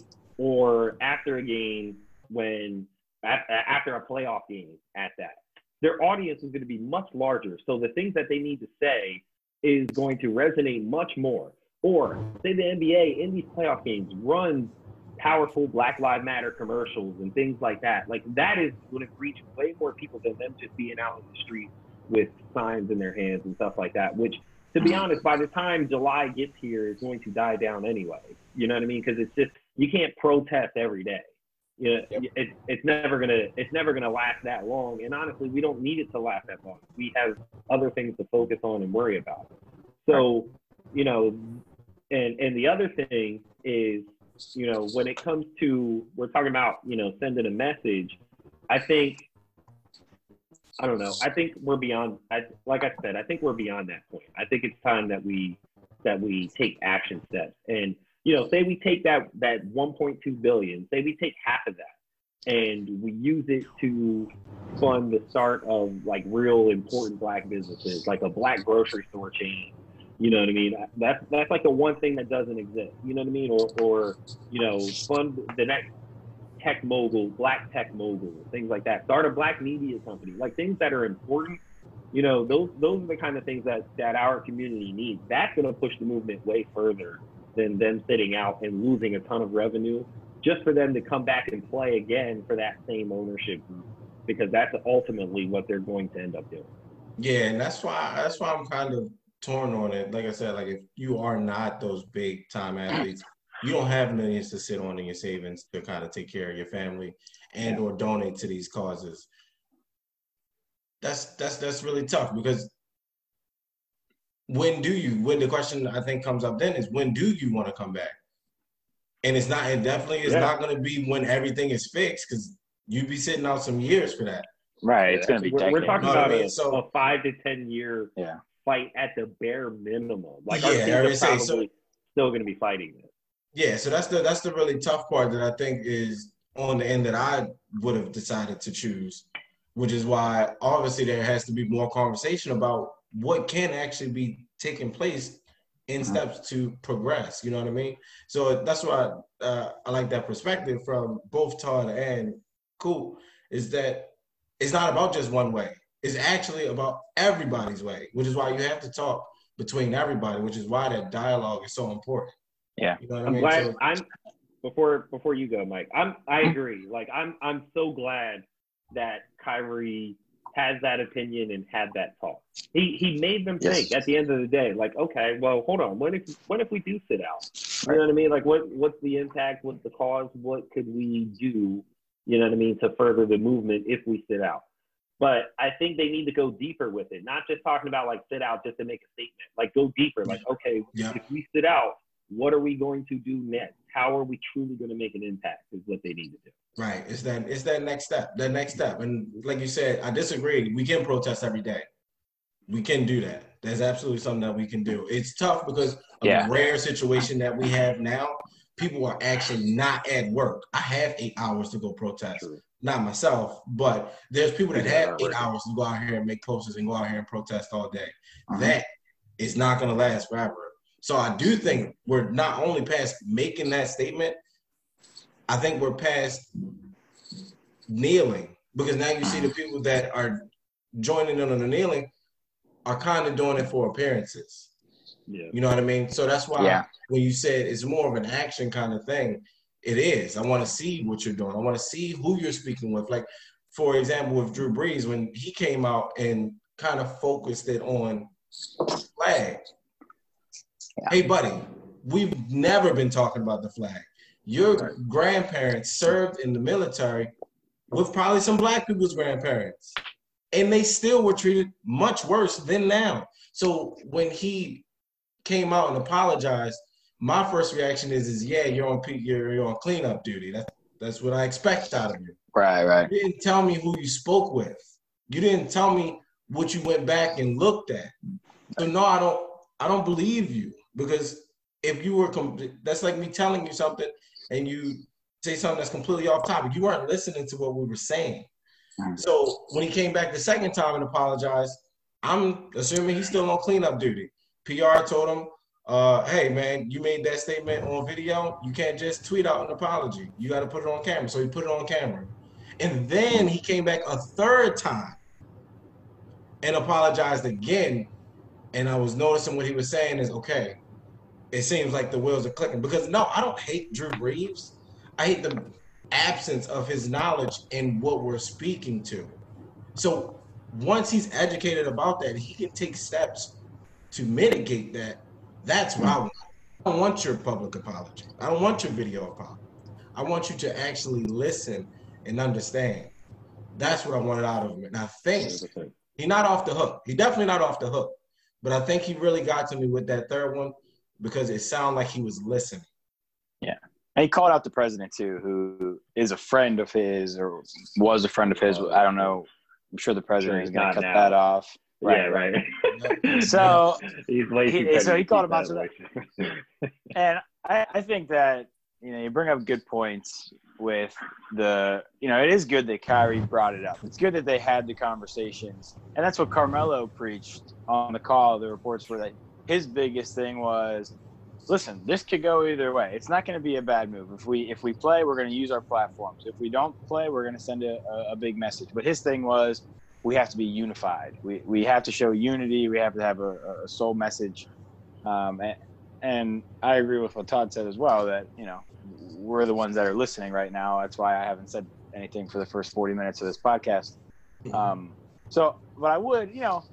or after a game, when after a playoff game at that, their audience is going to be much larger. So the things that they need to say is going to resonate much more. Or say the N B A in these playoff games runs powerful Black Lives Matter commercials and things like that. Like that is going to reach way more people than them just being out in the street with signs in their hands and stuff like that, which, to be honest, by the time July gets here, it's going to die down anyway. You know what I mean? Because it's just, you can't protest every day. You know, Yep. it, it's never gonna it's never gonna last that long. And honestly, we don't need it to last that long. We have other things to focus on and worry about. So, you know, and and the other thing is, you know, when it comes to, we're talking about, you know, sending a message, I think, I don't know, I think we're beyond, I, like I said, I think we're beyond that point. I think it's time that we, that we take action steps. And, you know, say we take that, that one point two billion, say we take half of that and we use it to fund the start of like real important Black businesses, like a Black grocery store chain. You know what I mean? That's that's like the one thing that doesn't exist. You know what I mean? Or or you know, fund the next tech mogul, Black tech mogul, things like that. Start a Black media company, like things that are important. You know, those those are the kind of things that that our community needs. That's going to push the movement way further than them sitting out and losing a ton of revenue just for them to come back and play again for that same ownership group, because that's ultimately what they're going to end up doing. Yeah, and that's why that's why I'm kind of torn on it. Like I said, like if you are not those big time athletes, you don't have millions to sit on in your savings to kind of take care of your family and or donate to these causes. That's that's that's really tough, because when do you, when the question I think comes up then is, when do you want to come back? And it's not, it definitely is Yeah. not going to be when everything is fixed, because you'd be sitting out some years for that. Right. It's going to be We're, decades. we're talking You know what I about mean? a, So- a five to ten year Yeah. fight at the bare minimum. Like Yeah, our I teams already are say, probably so- still going to be fighting this. Yeah, so that's the that's the really tough part that I think is on the end that I would have decided to choose, which is why obviously there has to be more conversation about what can actually be taking place in Mhm. steps to progress. You know what I mean? So that's why uh, I like that perspective from both Todd and Coop, is that it's not about just one way. It's actually about everybody's way, which is why you have to talk between everybody, which is why that dialogue is so important. Yeah. You know what I I'm mean? glad So- I'm before before you go, Mike. I'm I agree. Like I'm I'm so glad that Kyrie has that opinion and had that talk. He he made them Yes. think at the end of the day, like, okay, well, hold on. What if what if we do sit out? You Right. know what I mean? Like what what's the impact? What's the cause? What could we do? You know what I mean, to further the movement if we sit out. But I think they need to go deeper with it, not just talking about like sit out just to make a statement. Like go deeper. Like, okay, Yeah. if we sit out, what are we going to do next? How are we truly going to make an impact is what they need to do. Right. It's that it's that next step. That next step. And like you said, I disagree. We can protest every day. We can do that. That's absolutely something that we can do. It's tough because of Yeah. the rare situation that we have now. People are actually not at work. I have eight hours to go protest. True. Not myself, but there's people that People that have aren't eight working. hours to go out here and make posters and go out here and protest all day. Mhm. That is not going to last forever. So I do think we're not only past making that statement, I think we're past kneeling, because now you see the people that are joining in on the kneeling are kind of doing it for appearances. Yeah. You know what I mean? So that's why Yeah. when you said it's more of an action kind of thing, it is. I want to see what you're doing. I want to see who you're speaking with. Like, for example, with Drew Brees, when he came out and kind of focused it on flag. Yeah. Hey, buddy, we've never been talking about the flag. Your Right. grandparents served in the military with probably some black people's grandparents, and they still were treated much worse than now. So when he came out and apologized, my first reaction is, is yeah, you're on you're, you're on cleanup duty. That's that's what I expect out of you. Right. Right. You didn't tell me who you spoke with. You didn't tell me what you went back and looked at. So no, I don't. I don't believe you, because if you were, com- that's like me telling you something and you say something that's completely off topic. You weren't listening to what we were saying. Mhm. So when he came back the second time and apologized, I'm assuming he's still on cleanup duty. P R told him, uh, hey, man, you made that statement on video. You can't just tweet out an apology. You got to put it on camera. So he put it on camera. And then he came back a third time and apologized again. And I was noticing what he was saying is, okay, it seems like the wheels are clicking. Because, no, I don't hate Drew Brees. I hate the absence of his knowledge in what we're speaking to. So once he's educated about that, he can take steps to mitigate that. That's what I want. I don't want your public apology. I don't want your video apology. I want you to actually listen and understand. That's what I wanted out of him. And I think he's not off the hook. He's definitely not off the hook. But I think he really got to me with that third one because it sounded like he was listening. Yeah. And he called out the president, too, who is a friend of his or was a friend of his. I don't know. I'm sure the president sure is going to cut now. that off. Right, yeah, right. right. So, he's way too he, so he called him out to that. And I, I think that, you know, you bring up good points with the, you know, it is good that Kyrie brought it up. It's good that they had the conversations. And that's what Carmelo preached on the call. The reports were that his biggest thing was, listen, this could go either way. It's not going to be a bad move. If we if we play, we're going to use our platforms. If we don't play, we're going to send a, a, a big message. But his thing was, we have to be unified. We we have to show unity. We have to have a, a soul message. Um, and, and I agree with what Todd said as well, that, you know, we're the ones that are listening right now. That's why I haven't said anything for the first forty minutes of this podcast. Um, so, but I would, you know,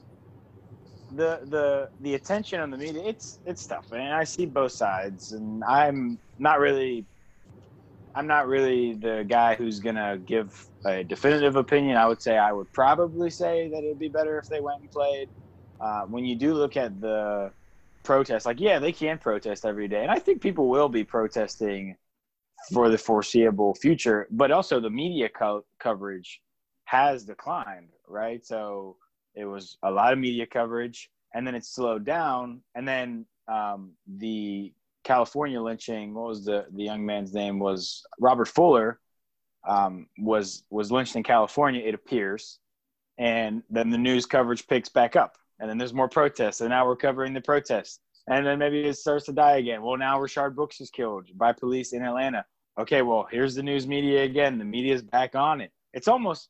the the the attention on the media, it's it's tough, and I see both sides, and I'm not really I'm not really the guy who's gonna give a definitive opinion. I would say I would probably say that it would be better if they went and played. Uh, when you do look at the protests, like, yeah, they can protest every day, and I think people will be protesting for the foreseeable future, but also the media co- coverage has declined, right? So it was a lot of media coverage, and then it slowed down, and then um, the California lynching, what was the, the young man's name, was Robert Fuller, um, was was lynched in California, it appears, and then the news coverage picks back up, and then there's more protests, and now we're covering the protests, and then maybe it starts to die again. Well, now Rashard Brooks is killed by police in Atlanta. Okay, well, here's the news media again. The media's back on it. It's almost,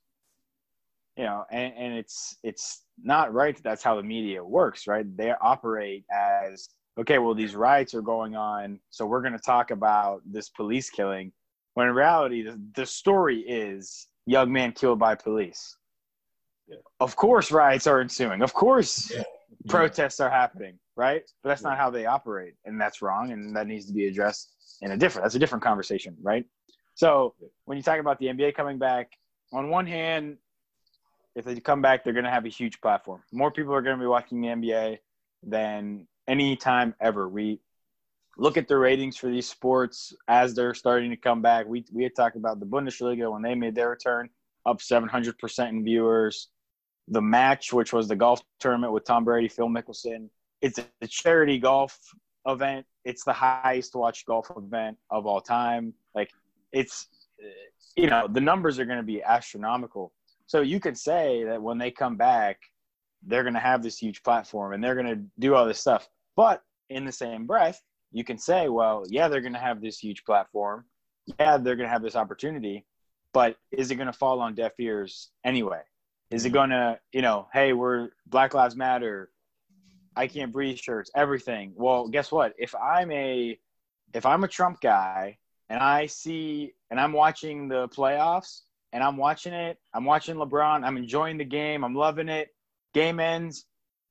you know, and, and it's it's not right that that's how the media works, right? They operate as, okay, well, these riots are going on, so we're going to talk about this police killing, when in reality, the, the story is young man killed by police. Yeah. Of course riots are ensuing. Of course yeah. protests are happening, right? But that's yeah. not how they operate, and that's wrong, and that needs to be addressed in a different – that's a different conversation, right? So when you talk about the N B A coming back, on one hand, if they come back, they're going to have a huge platform. More people are going to be watching the N B A than any time ever. We look at the ratings for these sports as they're starting to come back. We we had talked about the Bundesliga when they made their return, up seven hundred percent in viewers. The Match, which was the golf tournament with Tom Brady, Phil Mickelson, it's a charity golf event. It's the highest watched golf event of all time. Like, it's, you know, the numbers are going to be astronomical. So you could say that when they come back, they're going to have this huge platform and they're going to do all this stuff. But in the same breath, you can say, well, yeah, they're going to have this huge platform. Yeah, they're going to have this opportunity. But is it going to fall on deaf ears anyway? Is it going to, you know, hey, we're Black Lives Matter, I Can't Breathe shirts, everything. Well, guess what? If I'm a if I'm a Trump guy and I see and I'm watching the playoffs and I'm watching it, I'm watching LeBron, I'm enjoying the game, I'm loving it. Game ends.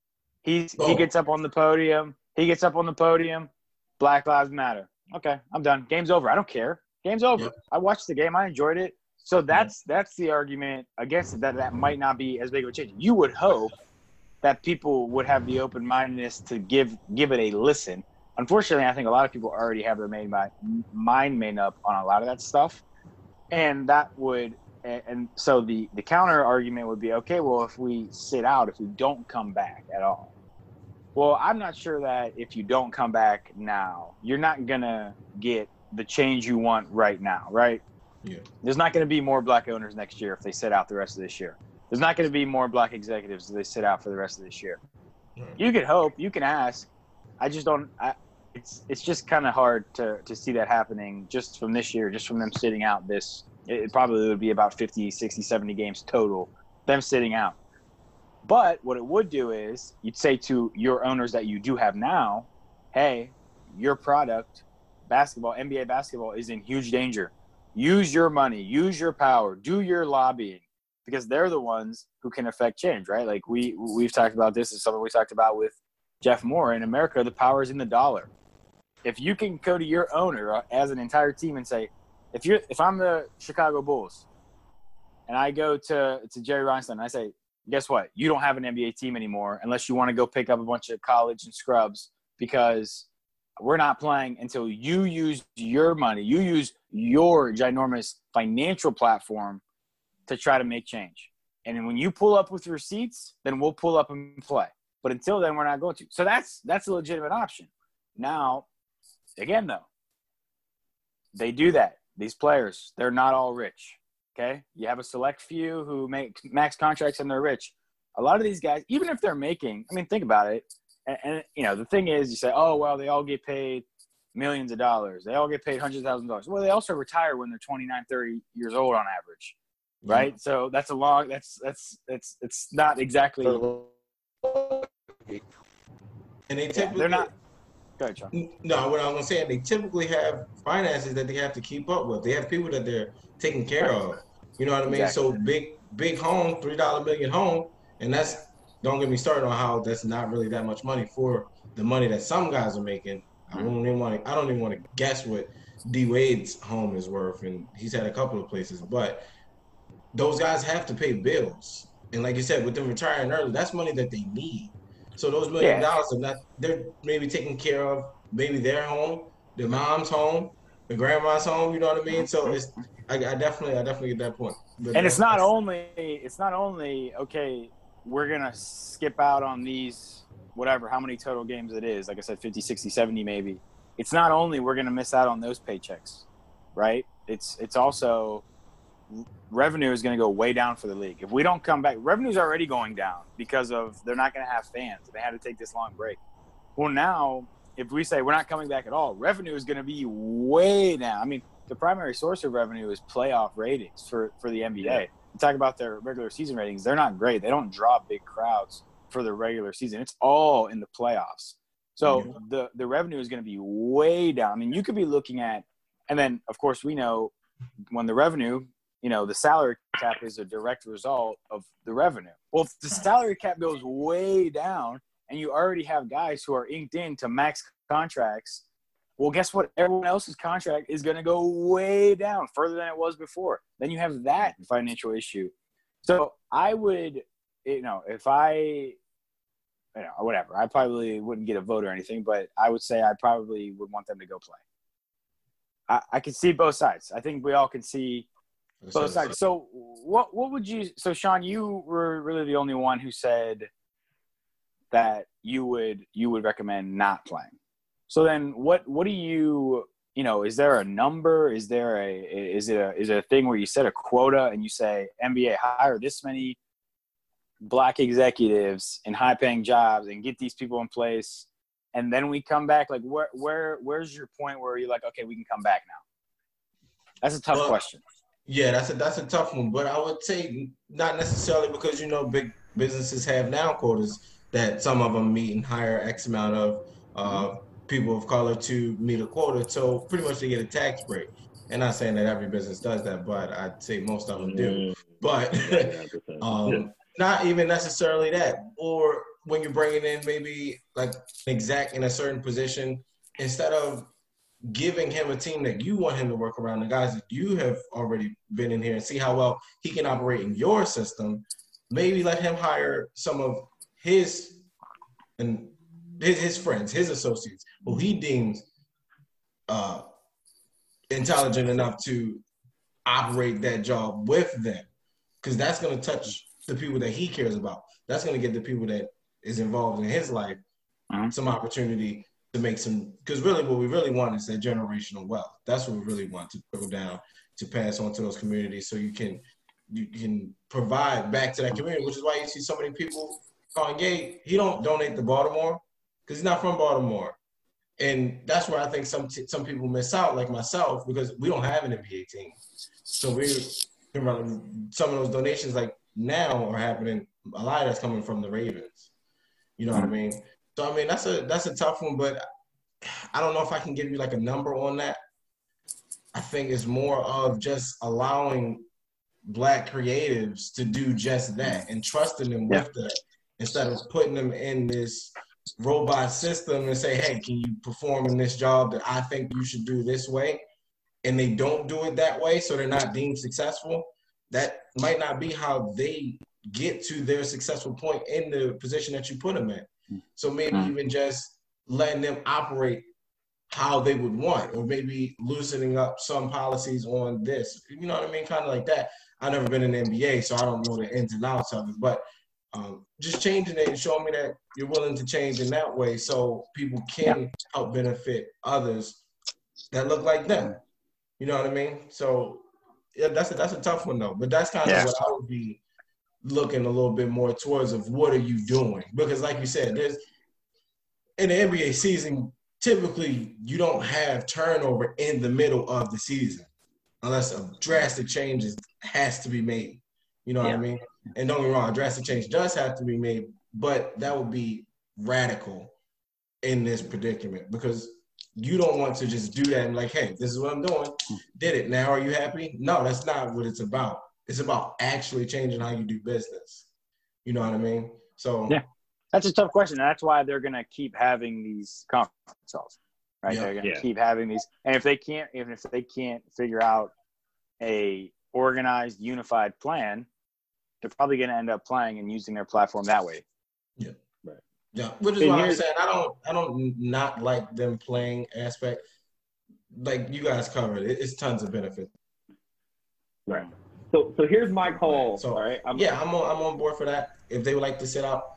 He's oh. he gets up on the podium. He gets up on the podium. Black Lives Matter. Okay, I'm done. Game's over. I don't care. Game's over. Yep. I watched the game. I enjoyed it. So that's that's the argument against it, that that might not be as big of a change. You would hope that people would have the open-mindedness to give give it a listen. Unfortunately, I think a lot of people already have their main mind made up on a lot of that stuff, and that would and, and so the the counter argument would be, okay, well, if we sit out, if we don't come back at all, well, I'm not sure that if you don't come back now, you're not gonna get the change you want right now, right? Yeah. There's not going to be more black owners next year if they sit out the rest of this year. There's not going to be more black executives if they sit out for the rest of this year. Right. You could hope, you can ask. I just don't. I, it's it's just kind of hard to to see that happening just from this year, just from them sitting out this. It, it probably would be about fifty, sixty, seventy games total, them sitting out. But what it would do is you'd say to your owners that you do have now, hey, your product, basketball, N B A basketball, is in huge danger. Use your money, use your power, do your lobbying, because they're the ones who can affect change, right? Like we, we've talked about this. Is something we talked about with Jeff Moore. In America, the power is in the dollar. If you can go to your owner as an entire team and say, if you're if I'm the Chicago Bulls and I go to to Jerry Reinsdorf and I say, guess what? You don't have an N B A team anymore unless you want to go pick up a bunch of college and scrubs because we're not playing until you use your money. You use your ginormous financial platform to try to make change. And when you pull up with receipts, then we'll pull up and play. But until then, we're not going to. So that's that's a legitimate option. Now, again, though, they do that. These players, they're not all rich, okay? You have a select few who make max contracts and they're rich. A lot of these guys, even if they're making – I mean, think about it. And, and, you know, the thing is you say, oh, well, they all get paid millions of dollars. They all get paid hundreds of thousands of dollars. Well, they also retire when they're twenty-nine, thirty years old on average, right? Yeah. So that's a long – that's – that's it's it's not exactly – And they typically yeah, – they're not – Go ahead, Sean. No, what I was saying, they typically have finances that they have to keep up with. They have people that they're taking care of. You know what I mean? Exactly. So big, big home, three dollar million home, and that's don't get me started on how that's not really that much money for the money that some guys are making. Mm-hmm. I don't even want to. I don't even want to guess what D Wade's home is worth, and he's had a couple of places, but those guys have to pay bills. And like you said, with them retiring early, that's money that they need. So those million yeah. dollars are not, they're maybe taking care of maybe their home, their mom's home, the grandma's home, you know what I mean? So it's, I, I definitely, I definitely get that point. But and it's not only, it's not only, okay, we're going to skip out on these, whatever, how many total games it is. Like I said, fifty, sixty, seventy maybe. It's not only we're going to miss out on those paychecks, right? It's, it's also revenue is going to go way down for the league. If we don't come back, revenue's already going down because of they're not going to have fans. They had to take this long break. Well, now, if we say we're not coming back at all, revenue is going to be way down. I mean, the primary source of revenue is playoff ratings for, for the N B A. You talk about their regular season ratings. They're not great. They don't draw big crowds for the regular season. It's all in the playoffs. So yeah. the, the revenue is going to be way down. I mean, you could be looking at – and then, of course, we know when the revenue – you know, the salary cap is a direct result of the revenue. Well, if the salary cap goes way down and you already have guys who are inked in to max contracts, well, guess what? Everyone else's contract is going to go way down, further than it was before. Then you have that financial issue. So I would, you know, if I, you know, whatever, I probably wouldn't get a vote or anything, but I would say I probably would want them to go play. I, I can see both sides. I think we all can see both sides. So what what would you – so, Sean, you were really the only one who said that you would you would recommend not playing. So then what what do you – you know, is there a number? Is there a – is it a is it a thing where you set a quota and you say, N B A, hire this many black executives in high-paying jobs and get these people in place, and then we come back? Like, where where where's your point where you're like, okay, we can come back now? That's a tough well, question. Yeah, that's a that's a tough one. But I would say not necessarily because, you know, big businesses have now quotas that some of them meet and hire X amount of uh, people of color to meet a quota. So pretty much they get a tax break. And not saying that every business does that, but I'd say most of them do. But um, not even necessarily that. Or when you're bringing in maybe like an exec in a certain position, instead of giving him a team that you want him to work around, the guys that you have already been in here and see how well he can operate in your system, maybe let him hire some of his and his, his friends, his associates, who he deems uh, intelligent enough to operate that job with them, because that's going to touch the people that he cares about. That's going to get the people that is involved in his life mm-hmm. some opportunity to make some, because really what we really want is that generational wealth. That's what we really want to trickle down, to pass on to those communities so you can you can provide back to that community, which is why you see so many people. Kanye, he don't donate to Baltimore because he's not from Baltimore. And that's where I think some t- some people miss out, like myself, because we don't have an N B A team. So we some of those donations like now are happening, a lot of that's coming from the Ravens. You know what I mean? So, I mean, that's a that's a tough one, but I don't know if I can give you like a number on that. I think it's more of just allowing black creatives to do just that and trusting them yeah. with that, instead of putting them in this robot system and say, hey, can you perform in this job that I think you should do this way? and they don't do it that way, so they're not deemed successful, that might not be how they get to their successful point in the position that you put them in. So maybe mm-hmm. even just letting them operate how they would want, or maybe loosening up some policies on this. You know what I mean? Kind of like that. I've never been in the N B A, so I don't know the ins and outs of it, but um, just changing it and showing me that you're willing to change in that way so people can yeah. help benefit others that look like them. You know what I mean? So yeah, that's a, that's a tough one though, but that's kind of yeah. what I would be looking a little bit more towards of what are you doing? Because like you said, there's in the N B A season, typically you don't have turnover in the middle of the season unless a drastic change is, has to be made. You know yeah. what I mean? And don't get me wrong, a drastic change does have to be made, but that would be radical in this predicament because you don't want to just do that and like, hey, this is what I'm doing. Did it. Now are you happy? No, that's not what it's about. It's about actually changing how you do business. You know what I mean? So yeah, that's a tough question. That's why they're going to keep having these conference calls, right? Yeah. They're going to yeah. keep having these. And if they can't, even if they can't figure out a organized, unified plan, they're probably going to end up playing and using their platform that way. Yeah. Right. Yeah. Which is and why I'm saying I don't, I don't not like them playing aspect. Like you guys covered it. It's tons of benefit. Right. So, so here's my call. So, all right. I'm, yeah, I'm on, I'm on board for that. If they would like to sit out.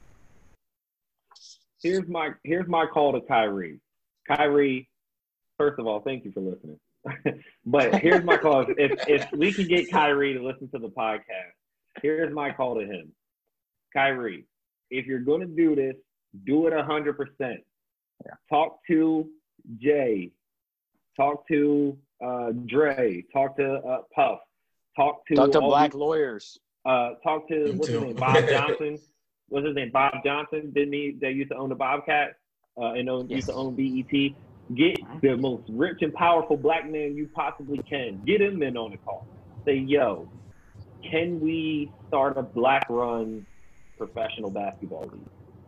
Here's my, here's my call to Kyrie. Kyrie, first of all, thank you for listening. But here's my call. If, if we can get Kyrie to listen to the podcast, here's my call to him. Kyrie, if you're going to do this, do it one hundred percent. Yeah. Talk to Jay. Talk to uh, Dre. Talk to uh, Puff. Talk to talk to black these, lawyers. Uh, talk to what's his name, Bob Johnson. What's his name, Bob Johnson? Didn't he? They used to own the Bobcats uh, and own, yes. used to own B E T. Get the most rich and powerful black man you possibly can. Get him in on the call. Say, yo, can we start a black-run professional basketball league?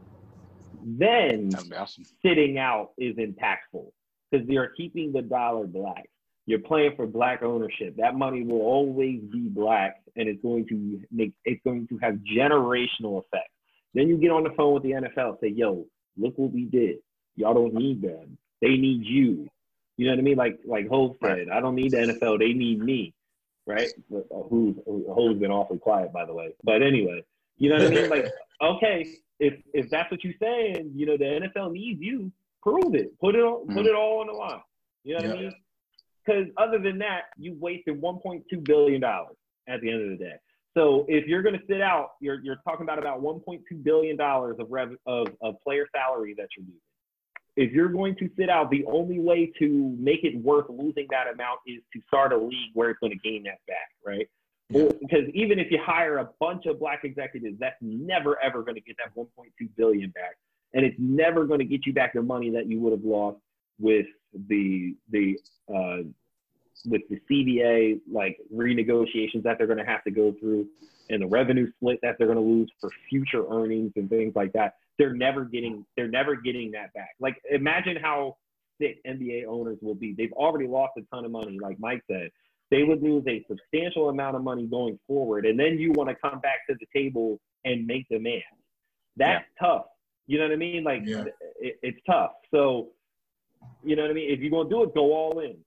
Then awesome. Sitting out is impactful because they are keeping the dollar black. You're playing for black ownership. That money will always be black, and it's going to make it's going to have generational effects. Then you get on the phone with the N F L, say, "Yo, look what we did. Y'all don't need them. They need you." You know what I mean? Like like Hov said, "I don't need the N F L. They need me." Right? Who's Hov's been awfully quiet, by the way. But anyway, you know what I mean? Like, okay, if if that's what you're saying, you know, the N F L needs you. Prove it. Put it on. Put it all on the line. You know what yeah. I mean? Because other than that, you wasted one point two billion dollars at the end of the day. So if you're going to sit out, you're you're talking about about one point two billion dollars of rev of, of player salary that you're losing. If you're going to sit out, the only way to make it worth losing that amount is to start a league where it's going to gain that back, right? Yeah. Because even if you hire a bunch of black executives, that's never, ever going to get that one point two billion dollars back. And it's never going to get you back the money that you would have lost with the the uh, with the C B A like renegotiations that they're going to have to go through, and the revenue split that they're going to lose for future earnings and things like that. They're never getting they're never getting that back. Like imagine how sick N B A owners will be. They've already lost a ton of money, like Mike said. They would lose a substantial amount of money going forward, and then you want to come back to the table and make demands. That's yeah. tough. You know what I mean? Like yeah. it, it's tough. So. You know what I mean? If you're going to do it, go all in.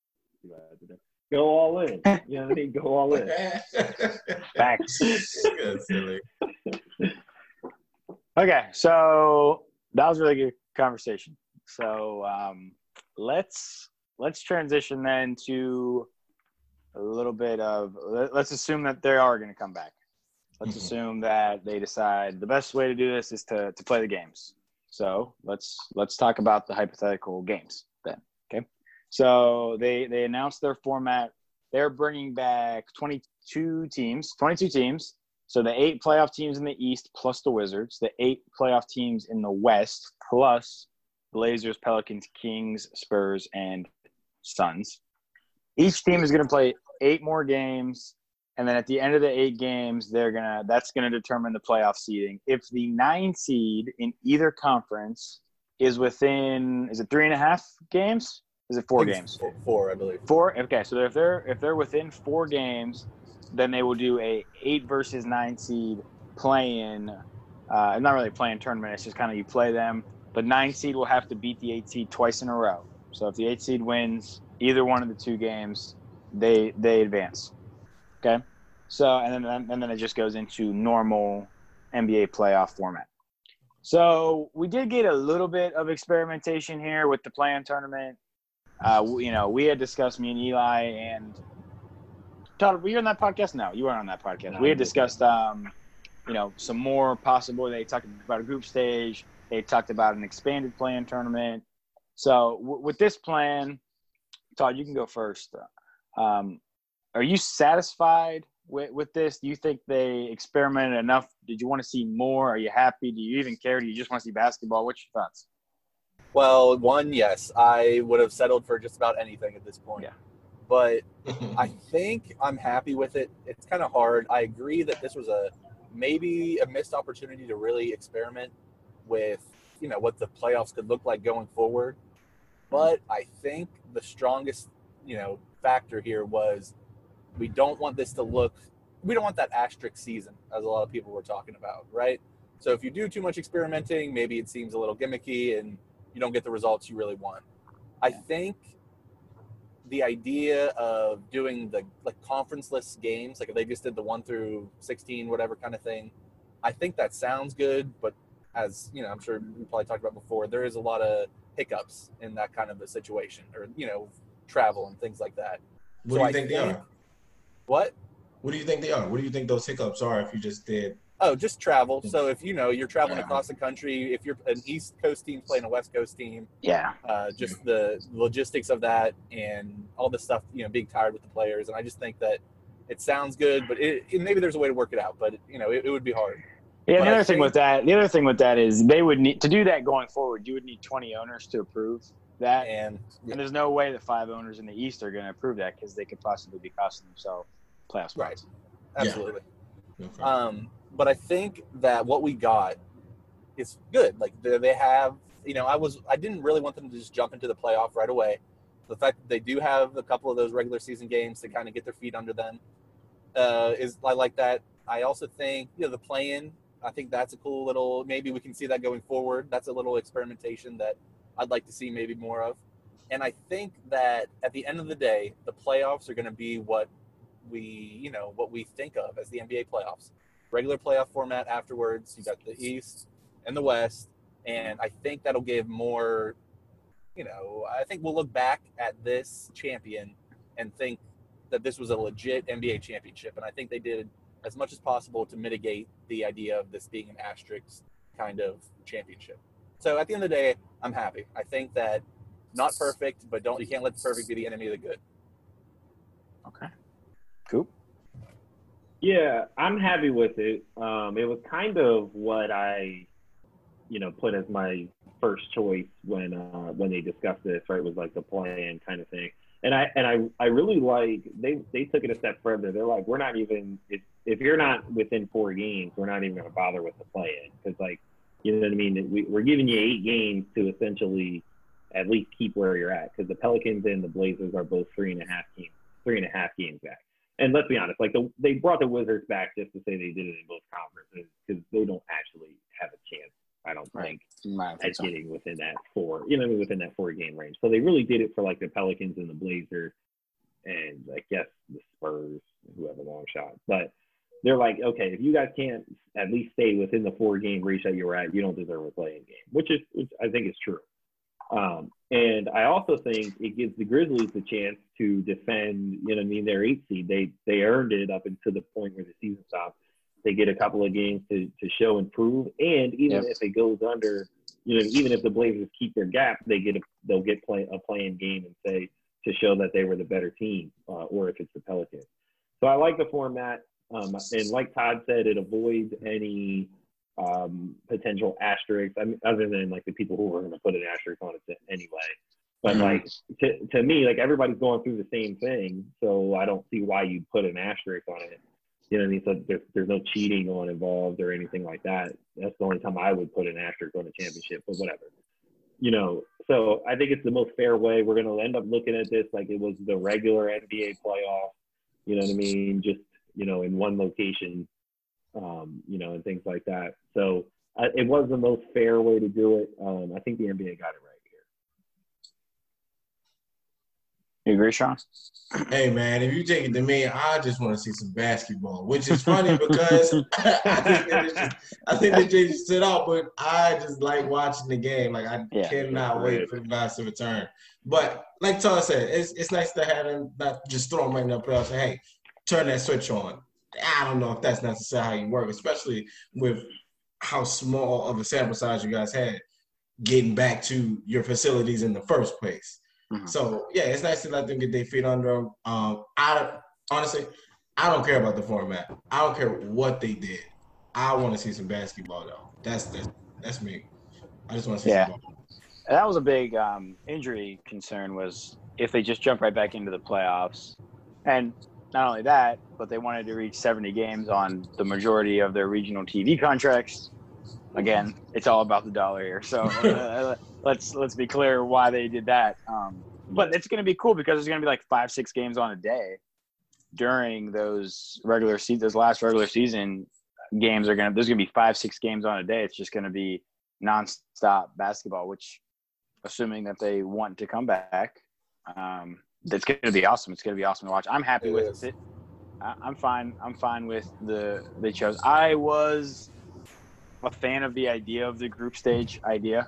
Go all in. You know what I mean? Go all in. Facts. Okay, so that was a really good conversation. So um, let's let's transition then to a little bit of – let's assume that they are going to come back. Let's mm-hmm. assume that they decide the best way to do this is to, to play the games. So let's let's talk about the hypothetical games then. Okay, so they they announced their format. They're bringing back twenty-two teams, twenty-two teams. So the eight playoff teams in the East plus the Wizards, the eight playoff teams in the West plus Blazers, Pelicans, Kings, Spurs, and Suns. Each team is going to play eight more games. And then at the end of the eight games, they're gonna that's gonna determine the playoff seeding. If the nine seed in either conference is within, is it three and a half games? Is it four I think it's games? Four, four, I believe. Four. Okay, so if they're if they're within four games, then they will do a eight versus nine seed play-in. Uh, not really play-in tournament. It's just kind of you play them. The nine seed will have to beat the eight seed twice in a row. So if the eight seed wins either one of the two games, they they advance. Okay. So and then and then it just goes into normal N B A playoff format. So we did get a little bit of experimentation here with the play-in tournament. Uh, you know, we had discussed, me and Eli and Todd, were you on that podcast? No, you weren't on that podcast. No, we had discussed, um, you know, some more possible. They talked about a group stage. They talked about an expanded play-in tournament. So w- with this plan, Todd, you can go first. Um, are you satisfied with, with this? Do you think they experimented enough? Did you want to see more? Are you happy? Do you even care? Do you just want to see basketball? What's your thoughts? Well, one, yes, I would have settled for just about anything at this point. Yeah. But I think I'm happy with it. It's kind of hard. I agree that this was a maybe a missed opportunity to really experiment with, you know, what the playoffs could look like going forward. But I think the strongest, you know, factor here was we don't want this to look – we don't want that asterisk season, as a lot of people were talking about, right? So if you do too much experimenting, maybe it seems a little gimmicky and you don't get the results you really want. I think the idea of doing the like conference-less games, like if they just did the one through sixteen, whatever kind of thing, I think that sounds good. But as you know, I'm sure we probably talked about before, there is a lot of hiccups in that kind of a situation, or you know, travel and things like that. What So do you I think they are? What? What do you think they are? What do you think those hiccups are if you just did? Oh, just travel. So if you know you're traveling Travel. across the country, if you're an East Coast team playing a West Coast team, Yeah. uh, just the logistics of that and all this stuff, you know, being tired with the players. And I just think that it sounds good, but it, it, maybe there's a way to work it out. But you know, it, it would be hard. Yeah, But the I other thing think- with that, the other thing with that is they would need to do that going forward. You would need twenty owners to approve that, and, And there's no way that five owners in the East are going to approve that because they could possibly be costing themselves playoff spots. right, absolutely. Okay. Um, but I think that what we got is good. Like they, they have, you know, I was I didn't really want them to just jump into the playoff right away. The fact that they do have a couple of those regular season games to kind of get their feet under them uh, is I like that. I also think you know the play-in. I think that's a cool little. Maybe we can see that going forward. That's a little experimentation that I'd like to see maybe more of. And I think that at the end of the day, the playoffs are going to be what we, you know, what we think of as the N B A playoffs. Regular playoff format afterwards. You got the East and the West, and I think that'll give more. You know, I think we'll look back at this champion and think that this was a legit N B A championship, and I think they did as much as possible to mitigate the idea of this being an asterisk kind of championship. So at the end of the day, I'm happy. I think that not perfect, but don't you can't let the perfect be the enemy of the good. Okay. Cool. Yeah, I'm happy with it. Um, it was kind of what I, you know, put as my first choice when uh, when they discussed this. Right, was like the plan kind of thing. And I and I I really like they they took it a step further. They're like, we're not even if if you're not within four games, we're not even going to bother with the play-in because like you know what I mean. We, we're giving you eight games to essentially at least keep where you're at because the Pelicans and the Blazers are both three and a half games three and a half games back. And let's be honest, like the they brought the Wizards back just to say they did it in both conferences because they don't actually have a chance. I don't Right. think My at getting within that four, you know, within that four game range. So they really did it for like the Pelicans and the Blazers, and I guess the Spurs, who have a long shot. But they're like, okay, if you guys can't at least stay within the four game range that you were at, you don't deserve a play-in game, which is, which I think is true. Um, and I also think it gives the Grizzlies the chance to defend, you know what I mean, their eight seed. They they earned it up until the point where the season stopped. They get a couple of games to, to show and prove. And even Yep. if it goes under, you know, even if the Blazers keep their gap, they get a, they'll get play, a play-in game and say to show that they were the better team, uh, or if it's the Pelicans. So I like the format. Um, and like Todd said, it avoids any um, potential asterisks. I mean, other than like the people who are going to put an asterisk on it anyway. But Mhm. like to, to me, like everybody's going through the same thing. So I don't see why you put an asterisk on it. You know what I mean? So there's, there's no cheating going involved or anything like that. That's the only time I would put an asterisk on a championship, but whatever. you know, so I think it's the most fair way. We're going to end up looking at this like it was the regular N B A playoff, you know what I mean? Just, you know, in one location, um, you know, and things like that. So uh, it was the most fair way to do it. Um, I think the N B A got it right here. You agree, Sean? Hey, man, if you take it to me, I just want to see some basketball, which is funny because I think that it's just, I think that they just sit out, but I just like watching the game. Like, I Yeah. cannot wait for the guys to return. But like Todd said, it's it's nice to have them not just throw them right in the playoffs and say, hey, turn that switch on. I don't know if that's necessarily how you work, especially with how small of a sample size you guys had getting back to your facilities in the first place. Mm-hmm. So, yeah, it's nice to let them get their feet under them. Um, I honestly, I don't care about the format. I don't care what they did. I want to see some basketball, though. That's that's, that's me. I just want to see yeah. some ball. That was a big um, injury concern, was if they just jump right back into the playoffs. And not only that, but they wanted to reach seventy games on the majority of their regional T V contracts. Again, it's all about the dollar here. So uh, let's let's be clear why they did that. Um, but it's going to be cool because there's going to be like five, six games on a day during those regular season. Those last regular season games are going to. There's going to be five, six games on a day. It's just going to be nonstop basketball, which, assuming that they want to come back, um, that's going to be awesome. It's going to be awesome to watch. I'm happy It with is. it. I, I'm fine. I'm fine with the they chose. I was a fan of the idea of the group stage idea.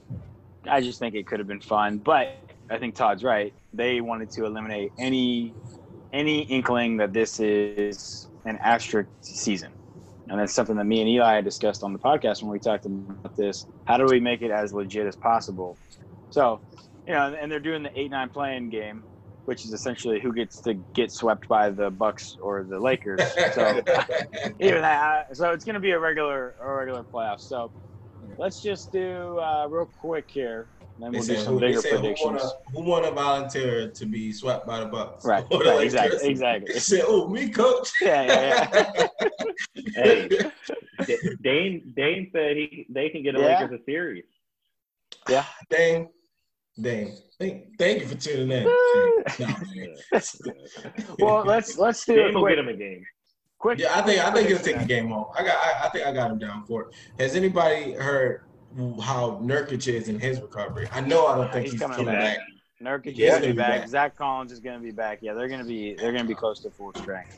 I just think it could have been fun, but I think Todd's right. They wanted to eliminate any any inkling that this is an asterisk season. And that's something that me and Eli had discussed on the podcast when we talked about this. How do we make it as legit as possible? So, you know, and they're doing the eight nine playing game, which is essentially who gets to get swept by the Bucks or the Lakers. So, even that, so it's going to be a regular, a regular playoff. So, let's just do uh, real quick here, and then we'll do some who, bigger they predictions. Who want to volunteer to be swept by the Bucks? Right, Or right like exactly, Kirsten. exactly. They said, "Oh, me, coach." Yeah, yeah, yeah. Hey, D- Dane Dane said he they can get a Yeah. Lakers a series. Yeah. Dane, Dane, thank, thank you for tuning in. No, man. Well, let's let's do Dane a will quick, get him a game. quick. Yeah, I think I think he'll prediction take the game home. I got, I, I think I got him down for it. Has anybody heard how Nurkic is in his recovery? I know I don't think He's he's, coming coming back. back. Nurkic is Yeah, going to he'll be be back. back. Zach Collins is going to be back. Yeah, they're going to be they're going to be close to full strength.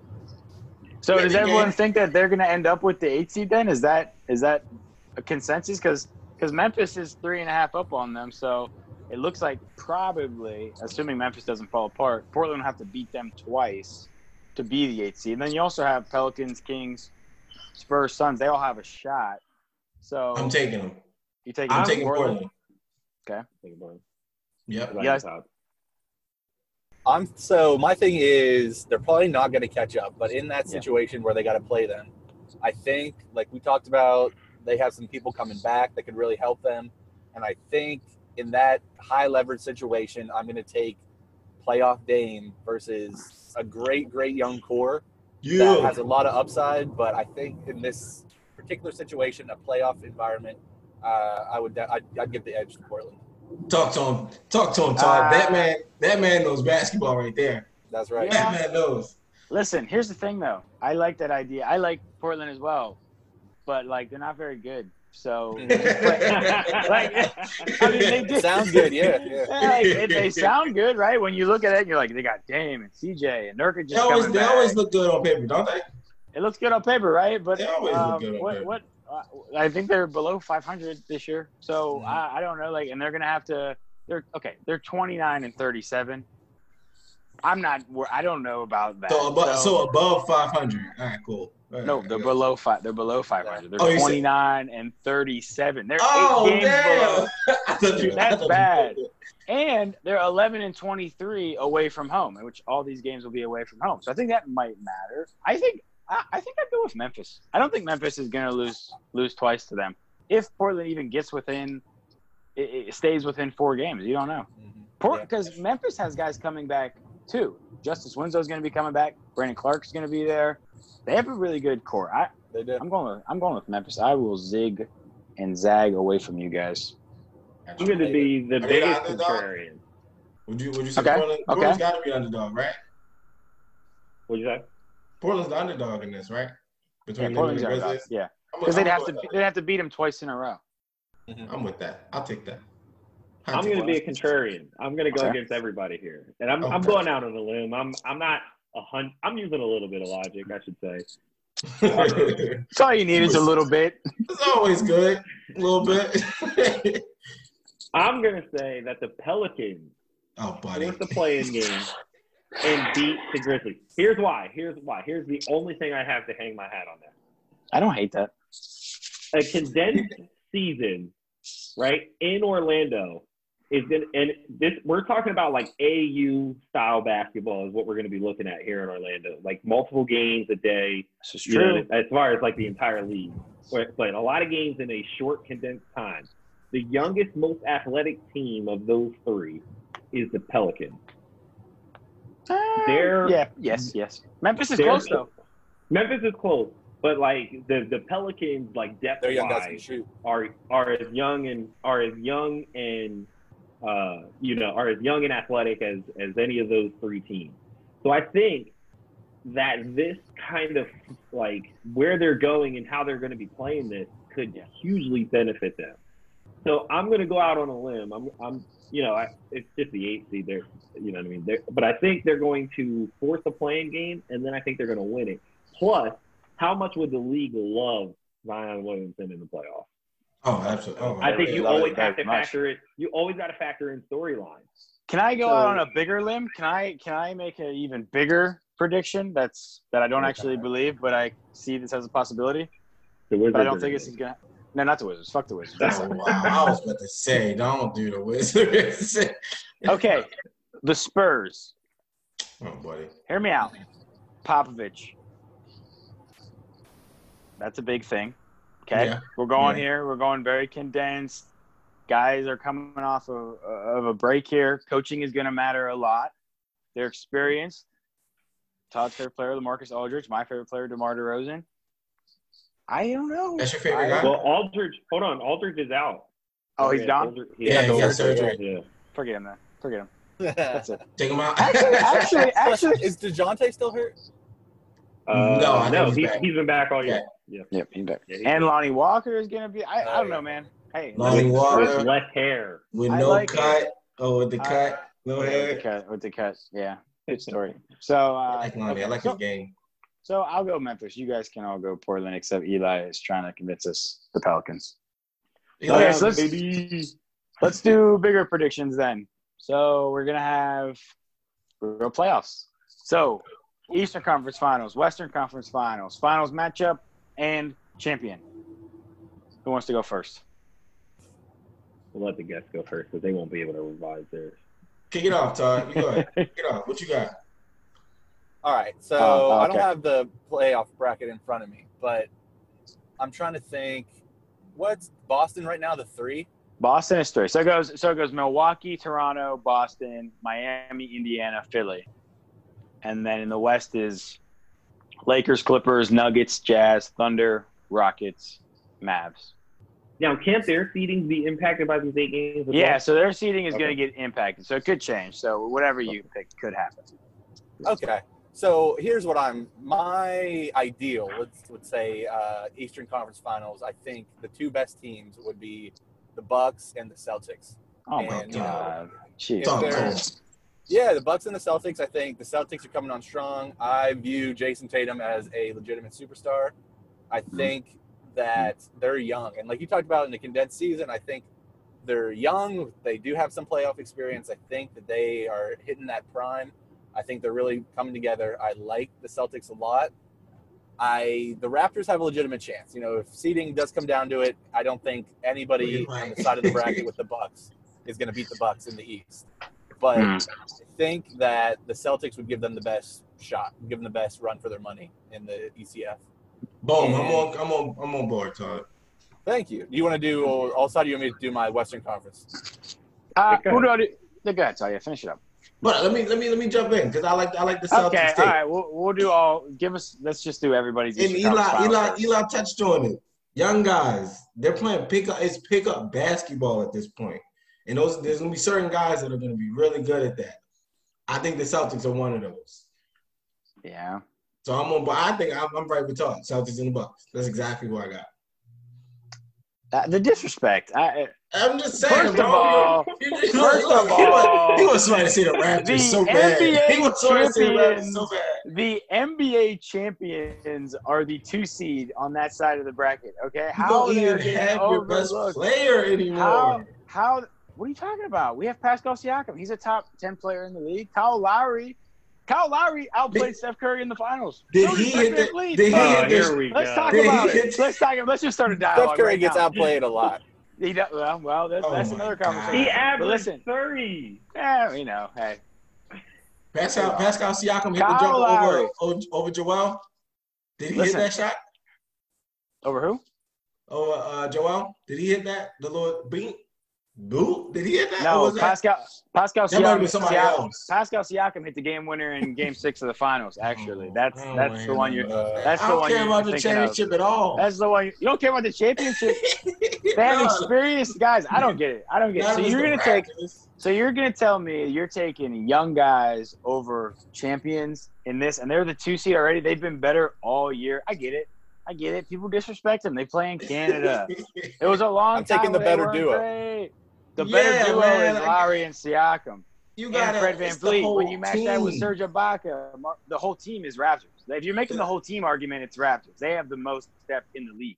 So Yeah, does the everyone game- think that they're going to end up with the eight seed then? Is that is that a consensus? Because because Memphis is three and a half up on them, so it looks like probably, assuming Memphis doesn't fall apart, Portland will have to beat them twice to be the eight seed. And then you also have Pelicans, Kings, Spurs, Suns. They all have a shot. So I'm taking him. you take I'm them taking Portland? Portland. Okay. Think about it. Yep. Like Yes. the top. I'm so my thing is they're probably not going to catch up, but in that Yeah. situation where they got to play them, I think like we talked about, they have some people coming back that could really help them, and I think in that high leverage situation, I'm going to take playoff Dame versus a great, great young core that Yeah. has a lot of upside. But I think in this particular situation, a playoff environment, uh, I would I'd, I'd give the edge to Portland. Talk to him. Talk to him, Todd. Uh, that man. That man knows basketball right there. That's right. Yeah. That man knows. Listen, here's the thing, though. I like that idea. I like Portland as well, but like they're not very good. So, like, I mean, they did. Sounds good, yeah. yeah. Yeah, like, it, they sound good, right? When you look at it, and you're like, they got Dame and C J and Nurkic They just always, coming they back. always look good on paper, don't they? It looks good on paper, right? But They always look um, good on what, paper. what? Uh, I think they're below five hundred this year, so Mhm. I, I don't know. Like, and they're gonna have to. They're okay. They're twenty-nine and thirty-seven. I'm not. I don't know about that. So above, so above five hundred. All right, cool. All right, No, they're good. below five. They're below five hundred. They're Oh, you said- twenty-nine and thirty-seven. They're Oh, eight games below, damn. I thought you, I That's thought you- bad. and they're eleven and twenty-three away from home, in which all these games will be away from home. So I think that might matter. I think. I, I think I'd go with Memphis. I don't think Memphis is going to lose lose twice to them. If Portland even gets within, it, it stays within four games. You don't know. Mhm. Because Memphis has guys coming back too. Justice Winslow's going to be coming back. Brandon Clark's going to be there. They have a really good core. I, They did. I'm going with I'm going with Memphis. I will zig and zag away from you guys. I'm going to be the Are they biggest the underdog? contrarian. Would you would you say Okay, Portland? okay. Portland's got to be underdog, right? What'd you say? Portland's the underdog in this, right? Yeah, Between them Portland's and the underdog. Grizzlies. Yeah, I'm, because I'm they'd have with to that. they'd have to beat them twice in a row. I'm with that. I'll take that. I'll I'm take going to be a that. contrarian. I'm going to go Okay. against everybody here, and I'm Okay. I'm going out on a limb. I'm I'm not a hun. I'm using a little bit of logic, I should say. That's all you need is a little bit. It's always good. A little bit. I'm going to say that the Pelicans Oh, buddy. force the play-in game and beat the Grizzlies. Here's why. Here's why. Here's the only thing I have to hang my hat on that. I don't hate that. A condensed season, right, in Orlando is going to, and this, we're talking about like A U style basketball is what we're going to be looking at here in Orlando. Like multiple games a day, This is you know, true. as far as like the entire league. But but a lot of games in a short, condensed time. The youngest, most athletic team of those three is the Pelicans. Uh, They're- yeah, yes, yes. Memphis is they're- close though. Memphis is close, but like the, the Pelicans, like depth Their young guys can wise, shoot. are are as young and are as young and uh, you know are as young and athletic as as any of those three teams. So I think that this kind of like where they're going and how they're going to be playing this could hugely benefit them. So I'm going to go out on a limb. I'm I'm you know I, it's just the eighth seed there. You know what I mean? They're, but I think they're going to force a playing game, and then I think they're going to win it. Plus, how much would the league love Zion Williamson in the playoffs? Oh, absolutely. Oh, I think you love it always have very to much. factor it. You always got to factor in storylines. Can I go So- out on a bigger limb? Can I can I make an even bigger prediction that's that I don't actually believe, but I see this as a possibility? The Wizards But I don't are think gonna this is gonna. No, not the Wizards. Fuck the Wizards. Oh, wow. I was about to say, don't do the Wizards. Okay, the Spurs. Oh, buddy. Hear me out. Popovich. That's a big thing. Okay, Yeah. we're going Yeah. here. We're going very condensed. Guys are coming off of, of a break here. Coaching is going to matter a lot. Their experience. Todd's favorite player, LaMarcus Aldridge. My favorite player, DeMar DeRozan. I don't know. That's your favorite I- guy? Well, Aldridge, hold on. Aldridge is out. Oh, he's Yeah, gone? Aldridge- Yeah, had he got surgery. surgery. Yeah. Forget him, then. Forget him. That's it. Take him out. Actually, actually, actually. Is DeJounte still hurt? Uh, No, I think no, he's he's, back. he's been back all year. Yeah. Yep, he's back. Yeah, he's And Lonnie Walker is going to be. I, I Oh, don't yeah. know, man. Hey, Lonnie the Walker. Spurs- With less hair. With I no like cut. Oh, with the Uh, cut. No Yeah, with the hair. cut. With the cut. Yeah. Good story. So, uh, I like Lonnie. I okay, like so, his game. so I'll go Memphis. You guys can all go Portland, except Eli is trying to convince us the Pelicans. He Okay, likes- so let's, let's do bigger predictions then. So we're gonna have we're gonna playoffs. So Eastern Conference Finals, Western Conference Finals, Finals matchup, and champion. Who wants to go first? We'll let the guests go first because they won't be able to revise theirs. Kick it off, Todd. You go ahead. Kick it off. What you got? All right, so Oh, I don't okay. have the playoff bracket in front of me, but I'm trying to think. What's Boston right now? The three. Boston is three. So it goes. So it goes. Milwaukee, Toronto, Boston, Miami, Indiana, Philly, and then in the West is Lakers, Clippers, Nuggets, Jazz, Thunder, Rockets, Mavs. Now, can't their seedings be impacted by these eight games? as Yeah. well? So their seeding is Okay. going to get impacted. So it could change. So whatever you pick could happen. Okay, so here's what I'm my ideal. Let's let's say uh, Eastern Conference Finals. I think the two best teams would be the Bucks and the Celtics. Oh my And, uh, God. Jeez. if Talk to they're- him. Yeah, the Bucks and the Celtics. I think the Celtics are coming on strong. I view Jason Tatum as a legitimate superstar. I think that they're young, and like you talked about in the condensed season, I think they're young. They do have some playoff experience. I think that they are hitting that prime. I think they're really coming together. I like the Celtics a lot. I the Raptors have a legitimate chance. You know, if seeding does come down to it, I don't think anybody Right. on the side of the bracket with the Bucks is going to beat the Bucks in the East. But Hmm. I think that the Celtics would give them the best shot, give them the best run for their money in the E C F. Boom. I'm on. I'm on. I'm on board, Todd. Thank you. Do you want to do, or also do you want me to do my Western Conference? Uh, Go who do I do? Go ahead, Talia. Finish it up. But let me let me let me jump in because I like I like the Celtics Okay. take. All right. We'll, we'll do all. Give us. Let's just do everybody's. And Eastern Conference Eli, Finals Eli, first. Eli touched on it. Young guys, they're playing pick up. It's pick up basketball at this point. And those there's gonna be certain guys that are gonna be really good at that. I think the Celtics are one of those. Yeah. So I'm on, but I think I'm, I'm right with Todd. Celtics and the Bucks. That's exactly what I got. Uh, the disrespect. I, I'm just saying, First bro. of all, You- you- first look, of he was, all, he was trying to see the Raptors the so bad. N B A He was trying to see the Raptors champions, so bad. the N B A champions are the two seed on that side of the bracket. Okay, You how don't they're even getting have your best overlooked. player anymore. How? How? What are you talking about? We have Pascal Siakam. He's a top ten player in the league. Kyle Lowry. Kyle Lowry outplayed Did- Steph Curry in the finals. Did So he Fred hit the- VanVleet. did he Oh, hit here the- we Let's go. talk Did he about hit- it. Let's talk. Let's just start a dialogue. Steph Curry right gets now. outplayed a lot. He does, well, well, that's, Oh that's my another God. conversation. He But averaged listen, thirty. yeah, you know, hey, Pascal, Pascal Siakam hit Kyle the jump Lowry. over, over over Joel. Did he Listen. hit that shot? over who? Over uh, Joel? Did he hit that? The little beat? Boot? Did he hit that? Or No, was that- Pascal. Pascal That might have Siakam. been somebody Siakam- else. Pascal Siakam hit the game winner in Game Six of the finals. Actually, that's I don't that's wanna the hear one nothing you're. about that. That's I the don't one care you're about the thinking of. championship at all. That's the one you, you don't care about the championship. They have No. experienced guys. I don't get it. I don't get it. That So was you're the gonna take. Raptors. So you're gonna tell me you're taking young guys over champions in this, and they're the two seed already. They've been better all year. I get it. I get it. People disrespect them. They play in Canada. It was a long I'm time. taking the where they better weren't duo. great. The Yeah, better duo man, is like- Lowry and Siakam. You And got Fred Van Vliet. When you match that with Serge Ibaka, Mar- the whole team is Raptors. If you're making the whole team argument, it's Raptors. They have the most depth in the league.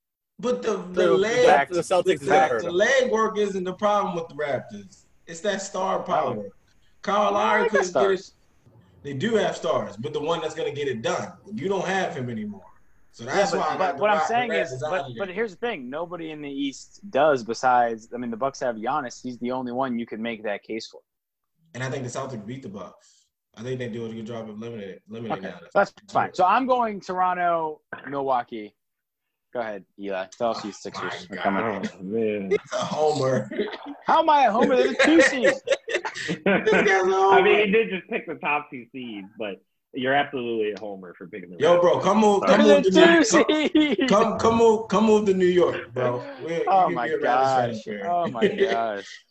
But the, the So, leg, Fact. the Celtics the, is gonna hurt the them. leg work isn't the problem with the Raptors. It's that star power. Kyle I Lowry like the couldn't get it. stars. They do have stars, but the one that's going to get it done. You don't have him anymore. So that's Yeah, why I but, got but the what I'm Rock- the saying is, Raptors out but of but there. here's the thing: nobody in the East does. Besides, I mean, the Bucks have Giannis. He's the only one you could make that case for. And I think the Celtics beat the Bucks. I think they do a good job of eliminating eliminating Okay, that. that's fine. So I'm going Toronto, Milwaukee. Go ahead, Eli. Tell us you Sixers my are coming. God. Oh, man. It's a homer. How am I a homer? They're the two seed. This guy's a homer. I mean, he did just pick the top two seeds, but you're absolutely a homer for picking the Yo, Raptors. bro, come move, They're come the move to two New York. seed. Come, come move, come move to New York, bro. We- Oh you my get Raptors fan gosh! up here. Oh my gosh!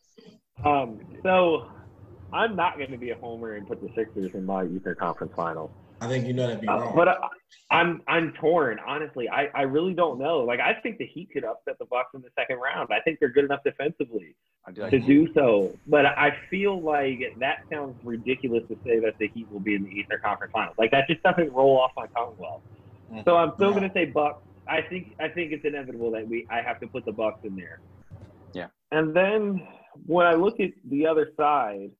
Um, so I'm not going to be a homer and put the Sixers in my Eastern Conference Final. I think you know that'd be Uh, wrong. but I, I'm I'm torn, honestly. I, I really don't know. Like, I think the Heat could upset the Bucks in the second round. I think they're good enough defensively I do like to do so. But I feel like that sounds ridiculous to say that the Heat will be in the Eastern Conference Finals. Like, that just doesn't roll off my tongue well. So I'm still Yeah. going to say Bucks. I think I think it's inevitable that we I have to put the Bucks in there. Yeah. And then when I look at the other side,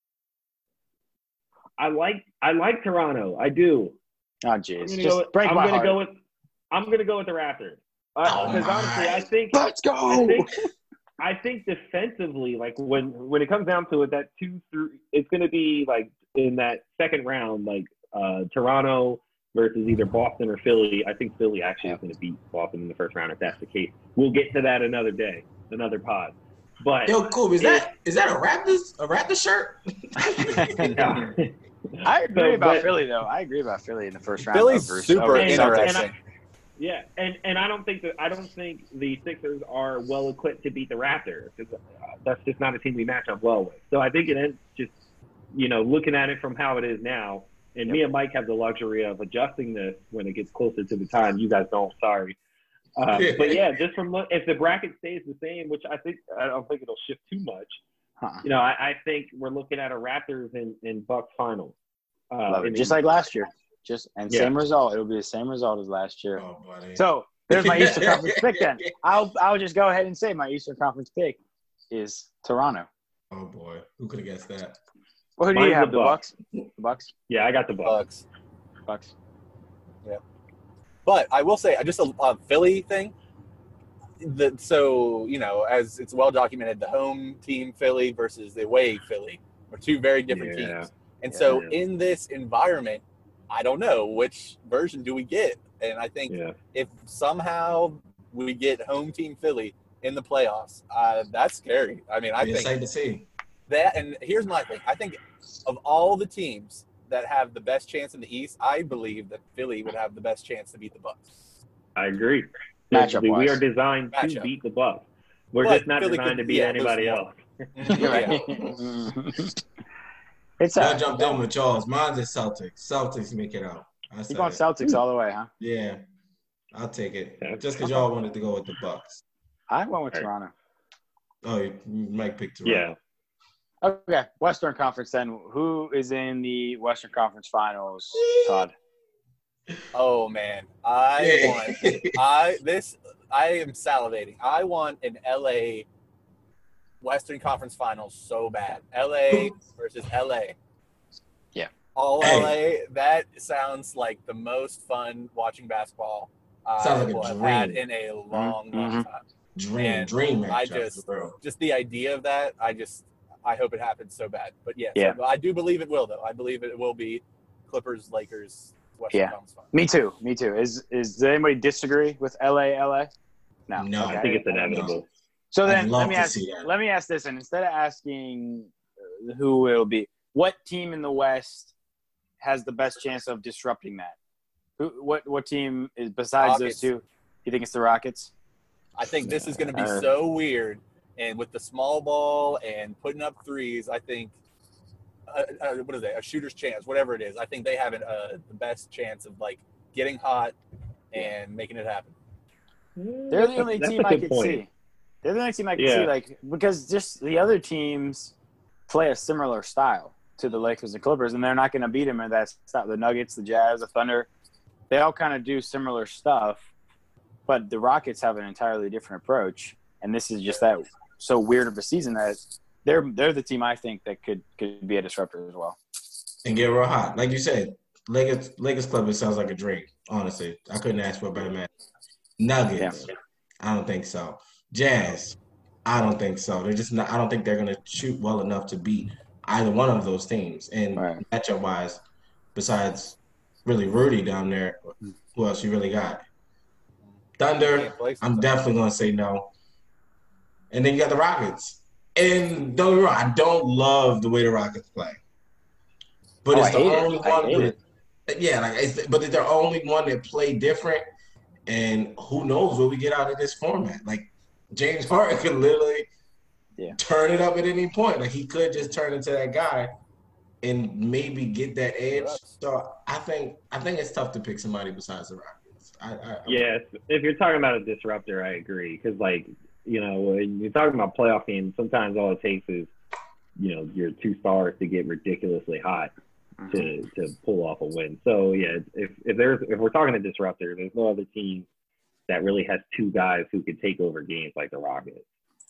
I like I like Toronto. I do. Oh I'm jeez! gonna Just go. With, break I'm my gonna heart. go with. I'm gonna go with the Raptors. Oh Because my. honestly, I think Let's I go. think I think defensively, like when when it comes down to it, that two three, it's gonna be like in that second round, like uh, Toronto versus either Boston or Philly. I think Philly actually is gonna beat Boston in the first round if that's the case. We'll get to that another day, another pod. But Yo, cool. Is that is that a Raptors a Raptors shirt? I agree So, about but- Philly, though. I agree about Philly in the first round. Philly's over- super over And- interesting. and Yeah, and, and I don't think that I don't think the Sixers are well equipped to beat the Raptors because uh, that's just not a team we match up well with. So I think it ends just you know looking at it from how it is now. And me and Mike have the luxury of adjusting this when it gets closer to the time. You guys don't. Sorry. Um, but yeah, just from look, if the bracket stays the same, which I think I don't think it'll shift too much. Huh. You know, I, I think we're looking at a Raptors and, and Bucks final. Uh, Love it. in- Just like last year. Just and Yeah. same result. It'll be the same result as last year. Oh, buddy. So there's my Eastern Conference pick. Then I'll I'll just go ahead and say my Eastern Conference pick is Toronto. Oh boy, who could have guessed that? Well, who do Mine's you have? the The Bucks. Bucks. The Bucks. yeah, I got the Bucks. Bucks. Bucks. But I will say, just a, a Philly thing. The, so, you know, as it's well documented, the home team Philly versus the away Philly are two very different Yeah. teams. And so Yeah. in this environment, I don't know which version do we get. And I think Yeah. if somehow we get home team Philly in the playoffs, uh, that's scary. I mean, I Be think excited to see. that, and here's my thing. I think of all the teams that have the best chance in the East, I believe that Philly would have the best chance to beat the Bucks. I agree. Matchup we wise. are designed to Matchup. beat the Bucks. We're But just not Philly designed could- to beat yeah, anybody lose more. else. You're right. It's Y'all uh, jumped in with Charles. Mine's is Celtics. Celtics make it out. I keep said on it. Celtics all the way, huh? Yeah, I'll take it. Yeah. Just because y'all wanted to go with the Bucks. I went with All right. Toronto. Oh, you might pick Toronto. Yeah. Okay, Western Conference then. Who is in the Western Conference Finals, Todd? Oh man, I Yeah. want I this I am salivating. I want an L A Western Conference Finals so bad. L A versus L A. Yeah. All Hey. L A. That sounds like the most fun watching basketball I Sounds like a will have dream. had in a long, long Mhm. time. Dream, And dream match. I just, just the idea of that, I just, I hope it happens so bad. But yeah, Yeah. so I do believe it will, though. I believe it will be Clippers, Lakers, Western Yeah. Conference Finals. Me too. Me too. Is is does anybody disagree with L A? L A? No. No, Okay. I think it's inevitable. So I'd then love let me to ask see that. let me ask this, and instead of asking uh, who it'll be, what team in the West has the best chance of disrupting that? Who what what team is besides Rockets. those two? You think it's the Rockets? I think this is going to be Uh, so weird. And with the small ball and putting up threes, I think, uh, uh, what is that, a shooter's chance, whatever it is, I think they have an, uh, the best chance of, like, getting hot and making it happen. They're the only That's team a I good could point. see. They're the only team I can Yeah. see, like, because just the other teams play a similar style to the Lakers and Clippers, and they're not going to beat them in that style. The Nuggets, the Jazz, the Thunder, they all kind of do similar stuff, but the Rockets have an entirely different approach, and this is just that so weird of a season that they're they're the team I think that could could be a disruptor as well. And get real hot. Like you said, Lakers, Lakers Clippers sounds like a drink, honestly. I couldn't ask for a better match. Nuggets, I don't think so. Jazz, I don't think so. They're just not, I don't think they're going to shoot well enough to beat either one of those teams. And Right. matchup-wise, besides really Rudy down there, who else you really got? Thunder, Can't play I'm sometimes. definitely going to say no. And then you got the Rockets. And don't get me wrong, I don't love the way the Rockets play. But Oh, it's I the hate it. only I one hate with yeah, like it's, but they're the only one that play different. And who knows what we get out of this format? Like James Harden could literally Yeah. turn it up at any point. Like he could just turn into that guy and maybe get that edge. So I think I think it's tough to pick somebody besides the Rockets. I, I, Yeah, if you're talking about a disruptor, I agree. Because, like, you know, when you're talking about playoff games, sometimes all it takes is, you know, your two stars to get ridiculously hot to, to pull off a win. So, yeah, if if there's if we're talking a disruptor, there's no other team that really has two guys who could take over games like the Rockets.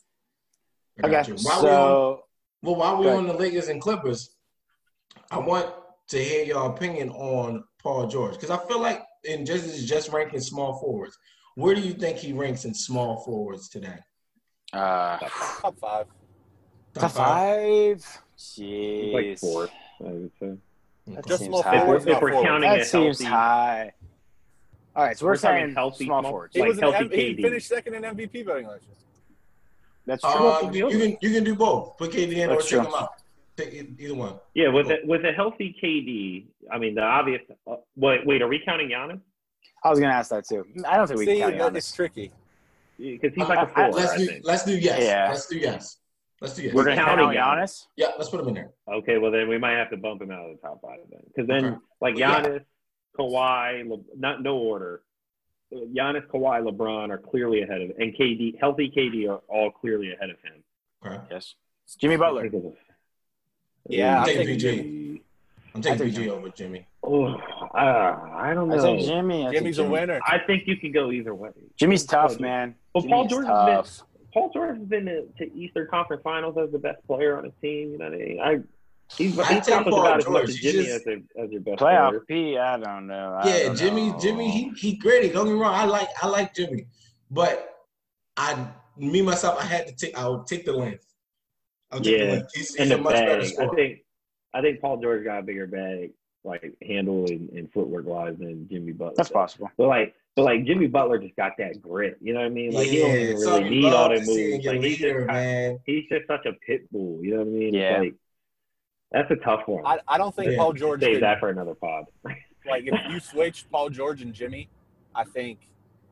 I got Okay, you. While we on, so well, while Go we're ahead. on the Lakers and Clippers, I want to hear your opinion on Paul George because I feel like in just just ranking small forwards, where do you think he ranks in small forwards today? uh, Top five. top five. He's like Jeez, fourth, I would say. That Just seems small high. If we're, forwards, if not we're forwards. counting That it seems healthy, high. All right, so we're, We're talking saying healthy small small- forwards. He Like was an healthy M- he K D. finished second in M V P voting last year. That's true. Uh, you can you can do both. Put K D in or That's take true. him out. Take e- either one. Yeah, with a, with a healthy K D, I mean, the obvious uh, – wait, wait, are we counting Giannis? I was gonna ask that too. I don't think we See, can count that, Giannis. it's tricky. Because he's Uh, like a I- four, Let's I do think. let's do yes. Yeah. Let's do yes. Let's do yes. We're gonna count counting Giannis. Yeah, let's put him in there. Okay, well, then we might have to bump him out of the top five then. Because then, Okay. like, Well, yeah. Giannis, Kawhi, Le- not no order. Giannis, Kawhi, LeBron are clearly ahead of – and K D, healthy K D are all clearly ahead of him. Okay. Yes. Jimmy Butler. Yeah, I'm I'm taking taking B G. Jimmy. I'm taking I B take G Jimmy. over Jimmy. Oh, uh, I don't I know. think Jimmy. I think Jimmy's a Jimmy. winner. I think you can go either way. Jimmy's Paul tough, George- man. Well, Jimmy Paul is George has been tough. Paul George has been to, to Eastern Conference Finals as the best player on his team. You know what I mean? I he's, I he's take accomplished Paul about as much George. as He's Jimmy just- as, a, as your best player. Playoff P. I don't know. I Yeah, don't Jimmy. know. Jimmy. He he gritty. Don't get me wrong. I like I like Jimmy, but I me myself I had to take. I would take the length. I'll take the Yeah, length. He's, And he's the a much better bag. I scorer. think I think Paul George got a bigger bag, like handle and, and footwork wise than Jimmy Butler. That's does. possible. But like, but like Jimmy Butler just got that grit. You know what I mean? Like he yeah, don't even it's something really you need all love the to see in moves. your Like he's just, leader, kind- man. he's just such a pit bull. You know what I mean? Yeah. It's like that's a tough one. I, I don't think Yeah. Paul George Save could, that for another pod. like, if you switch Paul George and Jimmy, I think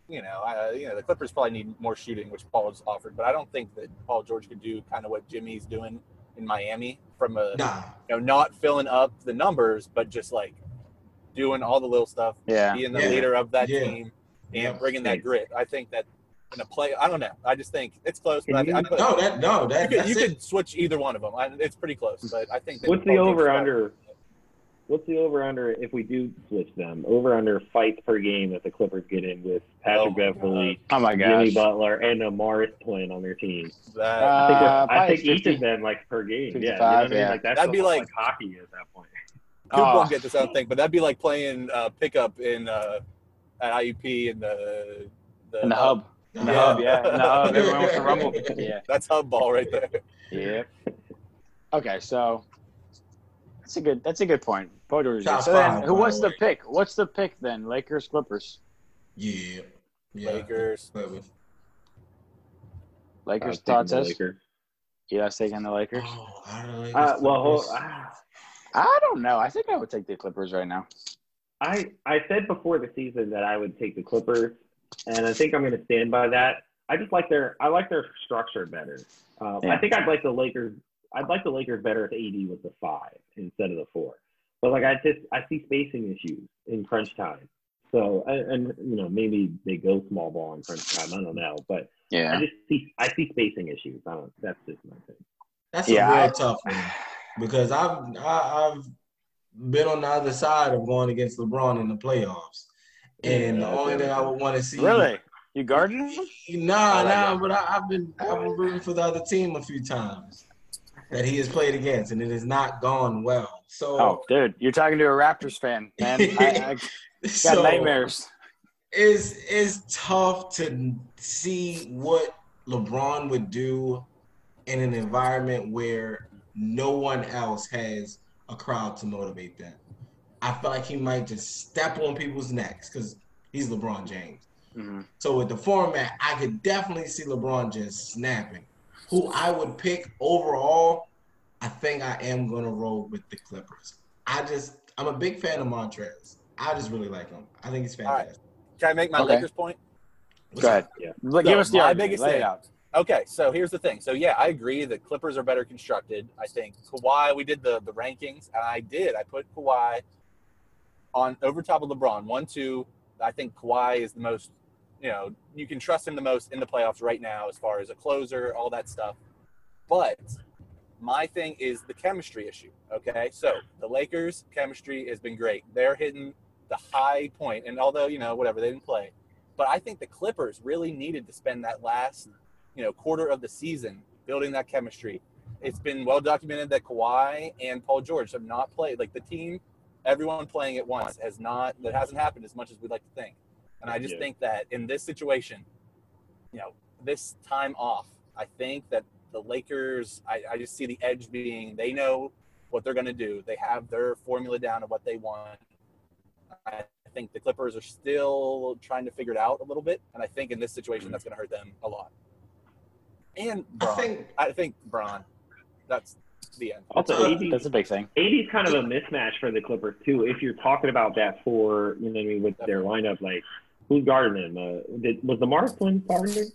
you know, I, you know, the Clippers probably need more shooting, which Paul's offered, but I don't think that Paul George could do kind of what Jimmy's doing in Miami from a, Nah. you know, not filling up the numbers, but just like doing all the little stuff, Yeah. being the Yeah. leader of that Yeah. team, and Yeah. bringing that grit. I think that in a play, I don't know. I just think it's close. But I, Can I you- put, No, that no, you that could, that's you it. could switch either one of them. I, it's pretty close, but I think that What's the Paul George over is under? What's the over under if we do switch them? Over under fights per game that the Clippers get in with Patrick Oh my Beverly, Oh my Jimmy gosh. Butler, and a Morris playing on their team. that. I think, Uh, I probably think each fifty. of them like per game. Yeah, you know fifty-five, what I mean? yeah. Like that's That'd be almost like- like hockey at that point. Coop Oh. won't get this, I don't think, but that'd be like playing uh, pickup in uh, at I U P in the the, In the hub. In the Yeah. hub, yeah. In the hub. Everyone wants to rumble. Yeah. That's hub ball right there. Yep. Okay, so that's a good that's a good point. Paul George. Top So then five, who by what's the the way. pick? What's the pick then? Lakers, Clippers. Yeah. Yeah. Lakers. Clippers. Lakers I'm taking thoughts the us. Lakers. You guys taking the Lakers? Oh, I don't know. Uh, well, hold, Clippers. ah, I don't know. I think I would take the Clippers right now. I I said before the season that I would take the Clippers, and I think I'm going to stand by that. I just like their I like their structure better. Uh, Yeah. I think I'd like the Lakers. I'd like the Lakers better if A D was the five instead of the four. But like I just I see spacing issues in crunch time. So and, and you know maybe they go small ball in crunch time. I don't know, but I Yeah. just see I see spacing issues. I don't. That's just my thing. That's Yeah, a real I- tough one because I've I, I've been on the other side of going against LeBron in the playoffs, and Yeah, the only okay. thing I would want to see Really? You guarding him? Nah, I like nah, that. but I, I've been I've been rooting for the other team a few times that he has played against, and it has not gone well. So, Oh, dude, you're talking to a Raptors fan, man. I, I got so nightmares. It's it's tough to see what LeBron would do in an environment where no one else has a crowd to motivate them. I feel like he might just step on people's necks because he's LeBron James. Mhm. So with the format, I could definitely see LeBron just snapping. Who I would pick overall, I think I am gonna roll with the Clippers. I just I'm a big fan of Montrez. I just really like him. I think he's All right. fantastic. Can I make my Okay. Lakers point? What's Go ahead. up? Yeah. Look, So, give us the my argument. biggest Lay thing- it out. Okay, so here's the thing. So yeah, I agree that Clippers are better constructed. I think Kawhi. We did the the rankings, and I did. I put Kawhi on over top of LeBron. One, two. I think Kawhi is the most. You know, you can trust him the most in the playoffs right now, as far as a closer, all that stuff. But my thing is the chemistry issue. Okay, so the Lakers' chemistry has been great. They're hitting the high point, and although you know whatever they didn't play, but I think the Clippers really needed to spend that last you know quarter of the season building that chemistry. It's been well documented that Kawhi and Paul George have not played like the team. Everyone playing at once has not. That hasn't happened as much as we'd like to think. And I just Yeah. think that in this situation, you know, this time off, I think that the Lakers, I, I just see the edge being they know what they're going to do. They have their formula down of what they want. I think the Clippers are still trying to figure it out a little bit. And I think in this situation, that's going to hurt them a lot. And I Braun. think I think Braun. That's the end. Also, Uh, A D That's a big thing. A D's kind of a mismatch for the Clippers too. If you're talking about that for you know what I mean with their lineup, like who's guarding him? Uh, did, was the Morris twins starting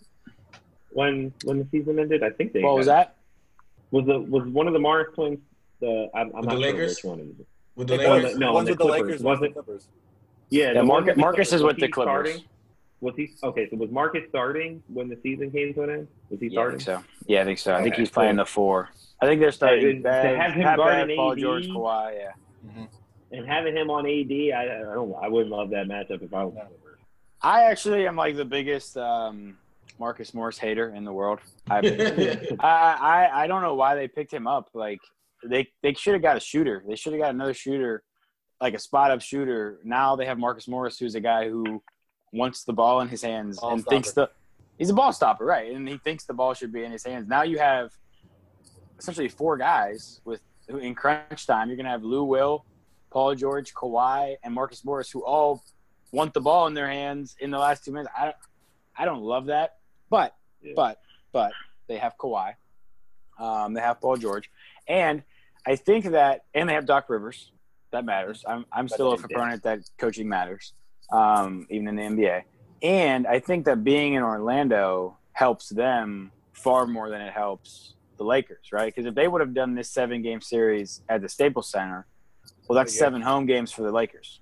when when the season ended? I think they. What got- was that? Was the was one of the Morris twins? The I'm, I'm With not the sure Lakers? which one it was. with the It on Lakers. the- no, one's on the with the Clippers. Lakers, one's with Wasn't- the Clippers. Yeah, Yeah, the one Marcus, with the Marcus Clippers. is with Was the he Clippers. starting? Was he okay? So was Marcus starting when the season came to an end? Was he Yeah, I starting? think so. Yeah, I think so. I think Okay, he's playing so- the four. I think they're starting to Bev, have him Pat guarding Bev, Paul A D? George, Kawhi. Yeah. Mm-hmm. And having him on A D, I, I don't. I wouldn't love that matchup if I was. No. I actually am like the biggest um, Marcus Morris hater in the world. I, I, I I don't know why they picked him up. Like they they should have got a shooter. They should have got another shooter, like a spot up shooter. Now they have Marcus Morris, who's a guy who wants the ball in his hands Ball and stopper. thinks the he's a ball stopper, right? And he thinks the ball should be in his hands. Now you have essentially four guys with who in crunch time. You're gonna have Lou Will, Paul George, Kawhi, and Marcus Morris, who all want the ball in their hands in the last two minutes. I don't, I don't love that, but Yeah. but but they have Kawhi, um, they have Paul George, and I think that, and they have Doc Rivers. That matters. I'm I'm That still a does, proponent that coaching matters, um, even in the N B A. And I think that being in Orlando helps them far more than it helps the Lakers, right? Because if they would have done this seven-game series at the Staples Center, well, that's seven home games for the Lakers,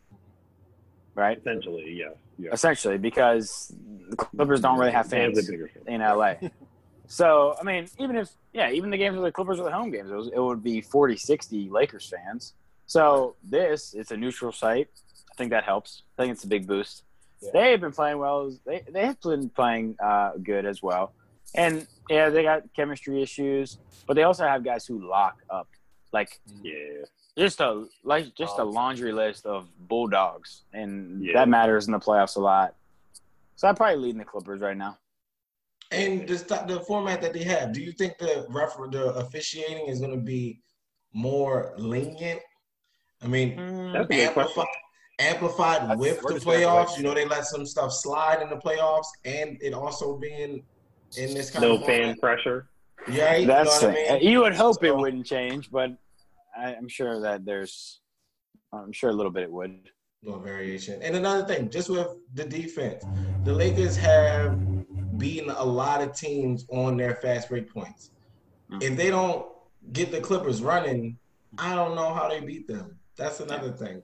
right? Essentially, yeah. yeah. Essentially, because the Clippers don't really have fans in L A. So, I mean, even if, yeah, even the games where the Clippers are the home games, it, was, it would be forty, sixty Lakers fans. So this, it's a neutral site. I think that helps. I think it's a big boost. Yeah. They've been playing well. They they have been playing uh, good as well. And, yeah, they got chemistry issues, but they also have guys who lock up. Like, yeah. just a like just a laundry list of bulldogs, and yeah. that matters in the playoffs a lot. So I'm probably leading the Clippers right now. And the the format that they have, do you think the refer the officiating is going to be more lenient? I mean, That's amplified, amplified That's, with the playoffs. You know, they let some stuff slide in the playoffs, and it also being in this kind no of fan format. pressure. Yeah, that's you know what I mean? You would hope so, it wouldn't change, but I, I'm sure that there's, I'm sure a little bit it would. No variation. And another thing, just with the defense, the Lakers have beaten a lot of teams on their fast break points. Mm-hmm. If they don't get the Clippers running, I don't know how they beat them. That's another thing.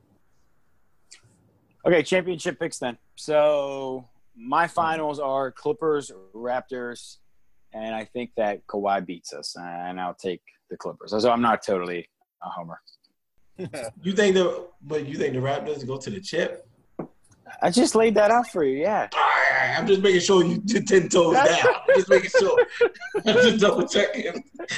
Okay, championship picks then. So my finals are Clippers, Raptors, and I think that Kawhi beats us, and I'll take the Clippers. So I'm not totally a homer. You think the but you think the Raptors go to the chip? I just laid that out for you, yeah. Right, I'm just making sure you did ten toes down. I'm just making sure. I'm just double checking.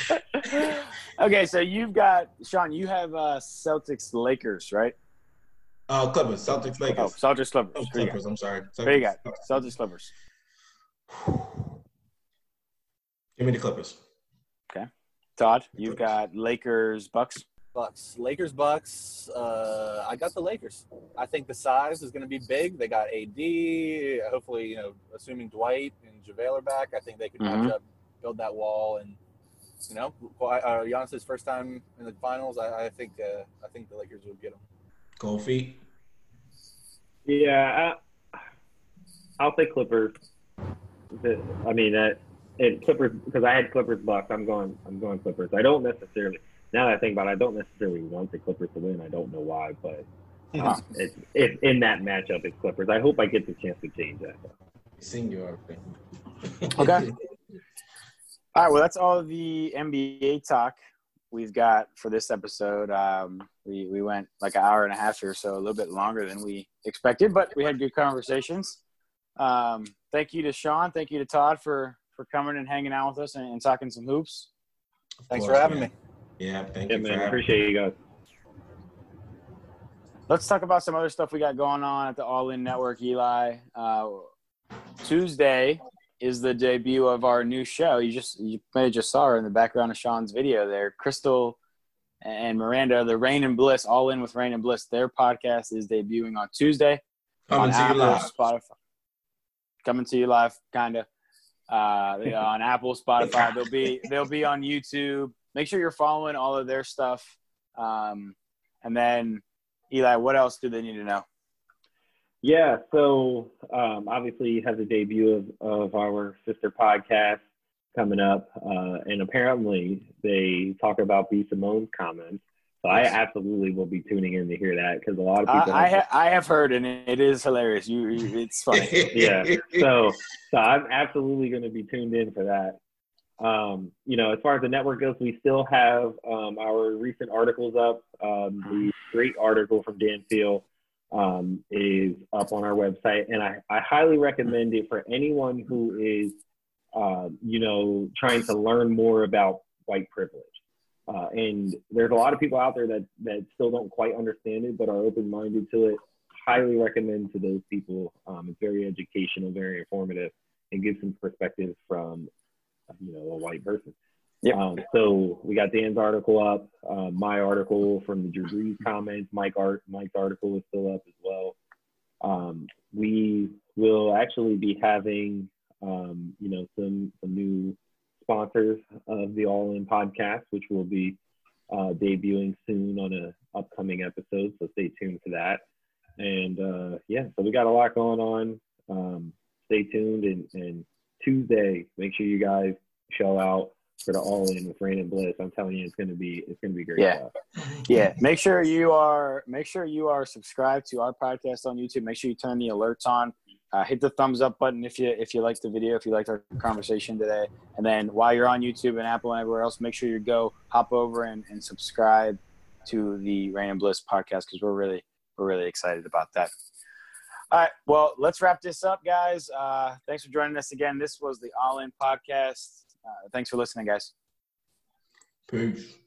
Okay, so you've got Sean. You have uh, Celtics, Lakers, right? Uh, Clippers, Celtics, Lakers. Oh, Celtics, Clippers. Oh, Clippers. I'm sorry. Celtics. There you go. Celtics, Clippers. Give me the Clippers. Okay, Todd, you've got Lakers, Bucks. Bucks, Lakers, Bucks. Uh, I got the Lakers. I think the size is going to be big. They got A D. Hopefully, you know, assuming Dwight and JaVale are back, I think they could Mm-hmm. match up, build that wall, and you know, uh, Giannis's first time in the finals. I, I think uh, I think the Lakers will get him. Cold feet. Yeah, I, I'll say Clippers. I mean that it Clippers because I had Clippers Bucks. I'm going. I'm going Clippers. I don't necessarily. Now that I think about it, I don't necessarily want the Clippers to win. I don't know why, but uh, it's, it's in that matchup, it's Clippers. I hope I get the chance to change that. Senior. Okay. All right. Well, that's all the N B A talk we've got for this episode. Um, we we went like an hour and a half here, so a little bit longer than we expected, but we had good conversations. Um, thank you to Sean. Thank you to Todd for for coming and hanging out with us and, and talking some hoops. Thanks for having man. me. Yeah, thank yeah, you. man. For Appreciate you guys. Let's talk about some other stuff we got going on at the All In Network, Eli. Uh, Tuesday is the debut of our new show. You just you may have just saw her in the background of Sean's video there. Crystal and Miranda, the Rain and Bliss, All In with Rain and Bliss. Their podcast is debuting on Tuesday. Coming on to you Apple, live. Spotify. Coming to you live, kind of. Uh, you know, on Apple, Spotify. They'll be they'll be on YouTube. Make sure you're following all of their stuff. Um, and then, Eli, what else do they need to know? Yeah, so um, obviously you have the debut of, of our sister podcast coming up. Uh, and apparently they talk about B. Simone's comments. So I absolutely will be tuning in to hear that because a lot of people I, I, have, ha- I have heard, and it is hilarious. You, you It's funny. yeah. So, so I'm absolutely going to be tuned in for that. Um, you know, as far as the network goes, we still have um, our recent articles up. Um, the great article from Dan Field um, is up on our website, and I, I highly recommend it for anyone who is, uh, you know, trying to learn more about white privilege. Uh, and there's a lot of people out there that, that still don't quite understand it, but are open-minded to it. Highly recommend to those people. Um, it's very educational, very informative, and gives some perspective from you know, a white person. Yep. Um, so we got Dan's article up, uh, my article from the Drew Brees comments, Mike Art, Mike's article is still up as well. Um, we will actually be having, um, you know, some, some new sponsors of the All In podcast, which will be uh, debuting soon on an upcoming episode. So stay tuned for that. And uh, yeah, so we got a lot going on. Um, stay tuned, and, and Tuesday, make sure you guys show out for the All In with Rain and Bliss. I'm telling you, it's gonna be it's gonna be great Yeah. stuff. Yeah. Make sure you are make sure you are subscribed to our podcast on YouTube. Make sure you turn the alerts on. Uh, hit the thumbs up button if you if you liked the video, if you liked our conversation today. And then while you're on YouTube and Apple and everywhere else, make sure you go hop over and, and subscribe to the Rain and Bliss podcast, because we're really we're really excited about that. All right, well, let's wrap this up, guys. Uh, thanks for joining us again. This was the All In podcast. Uh, thanks for listening, guys. Peace.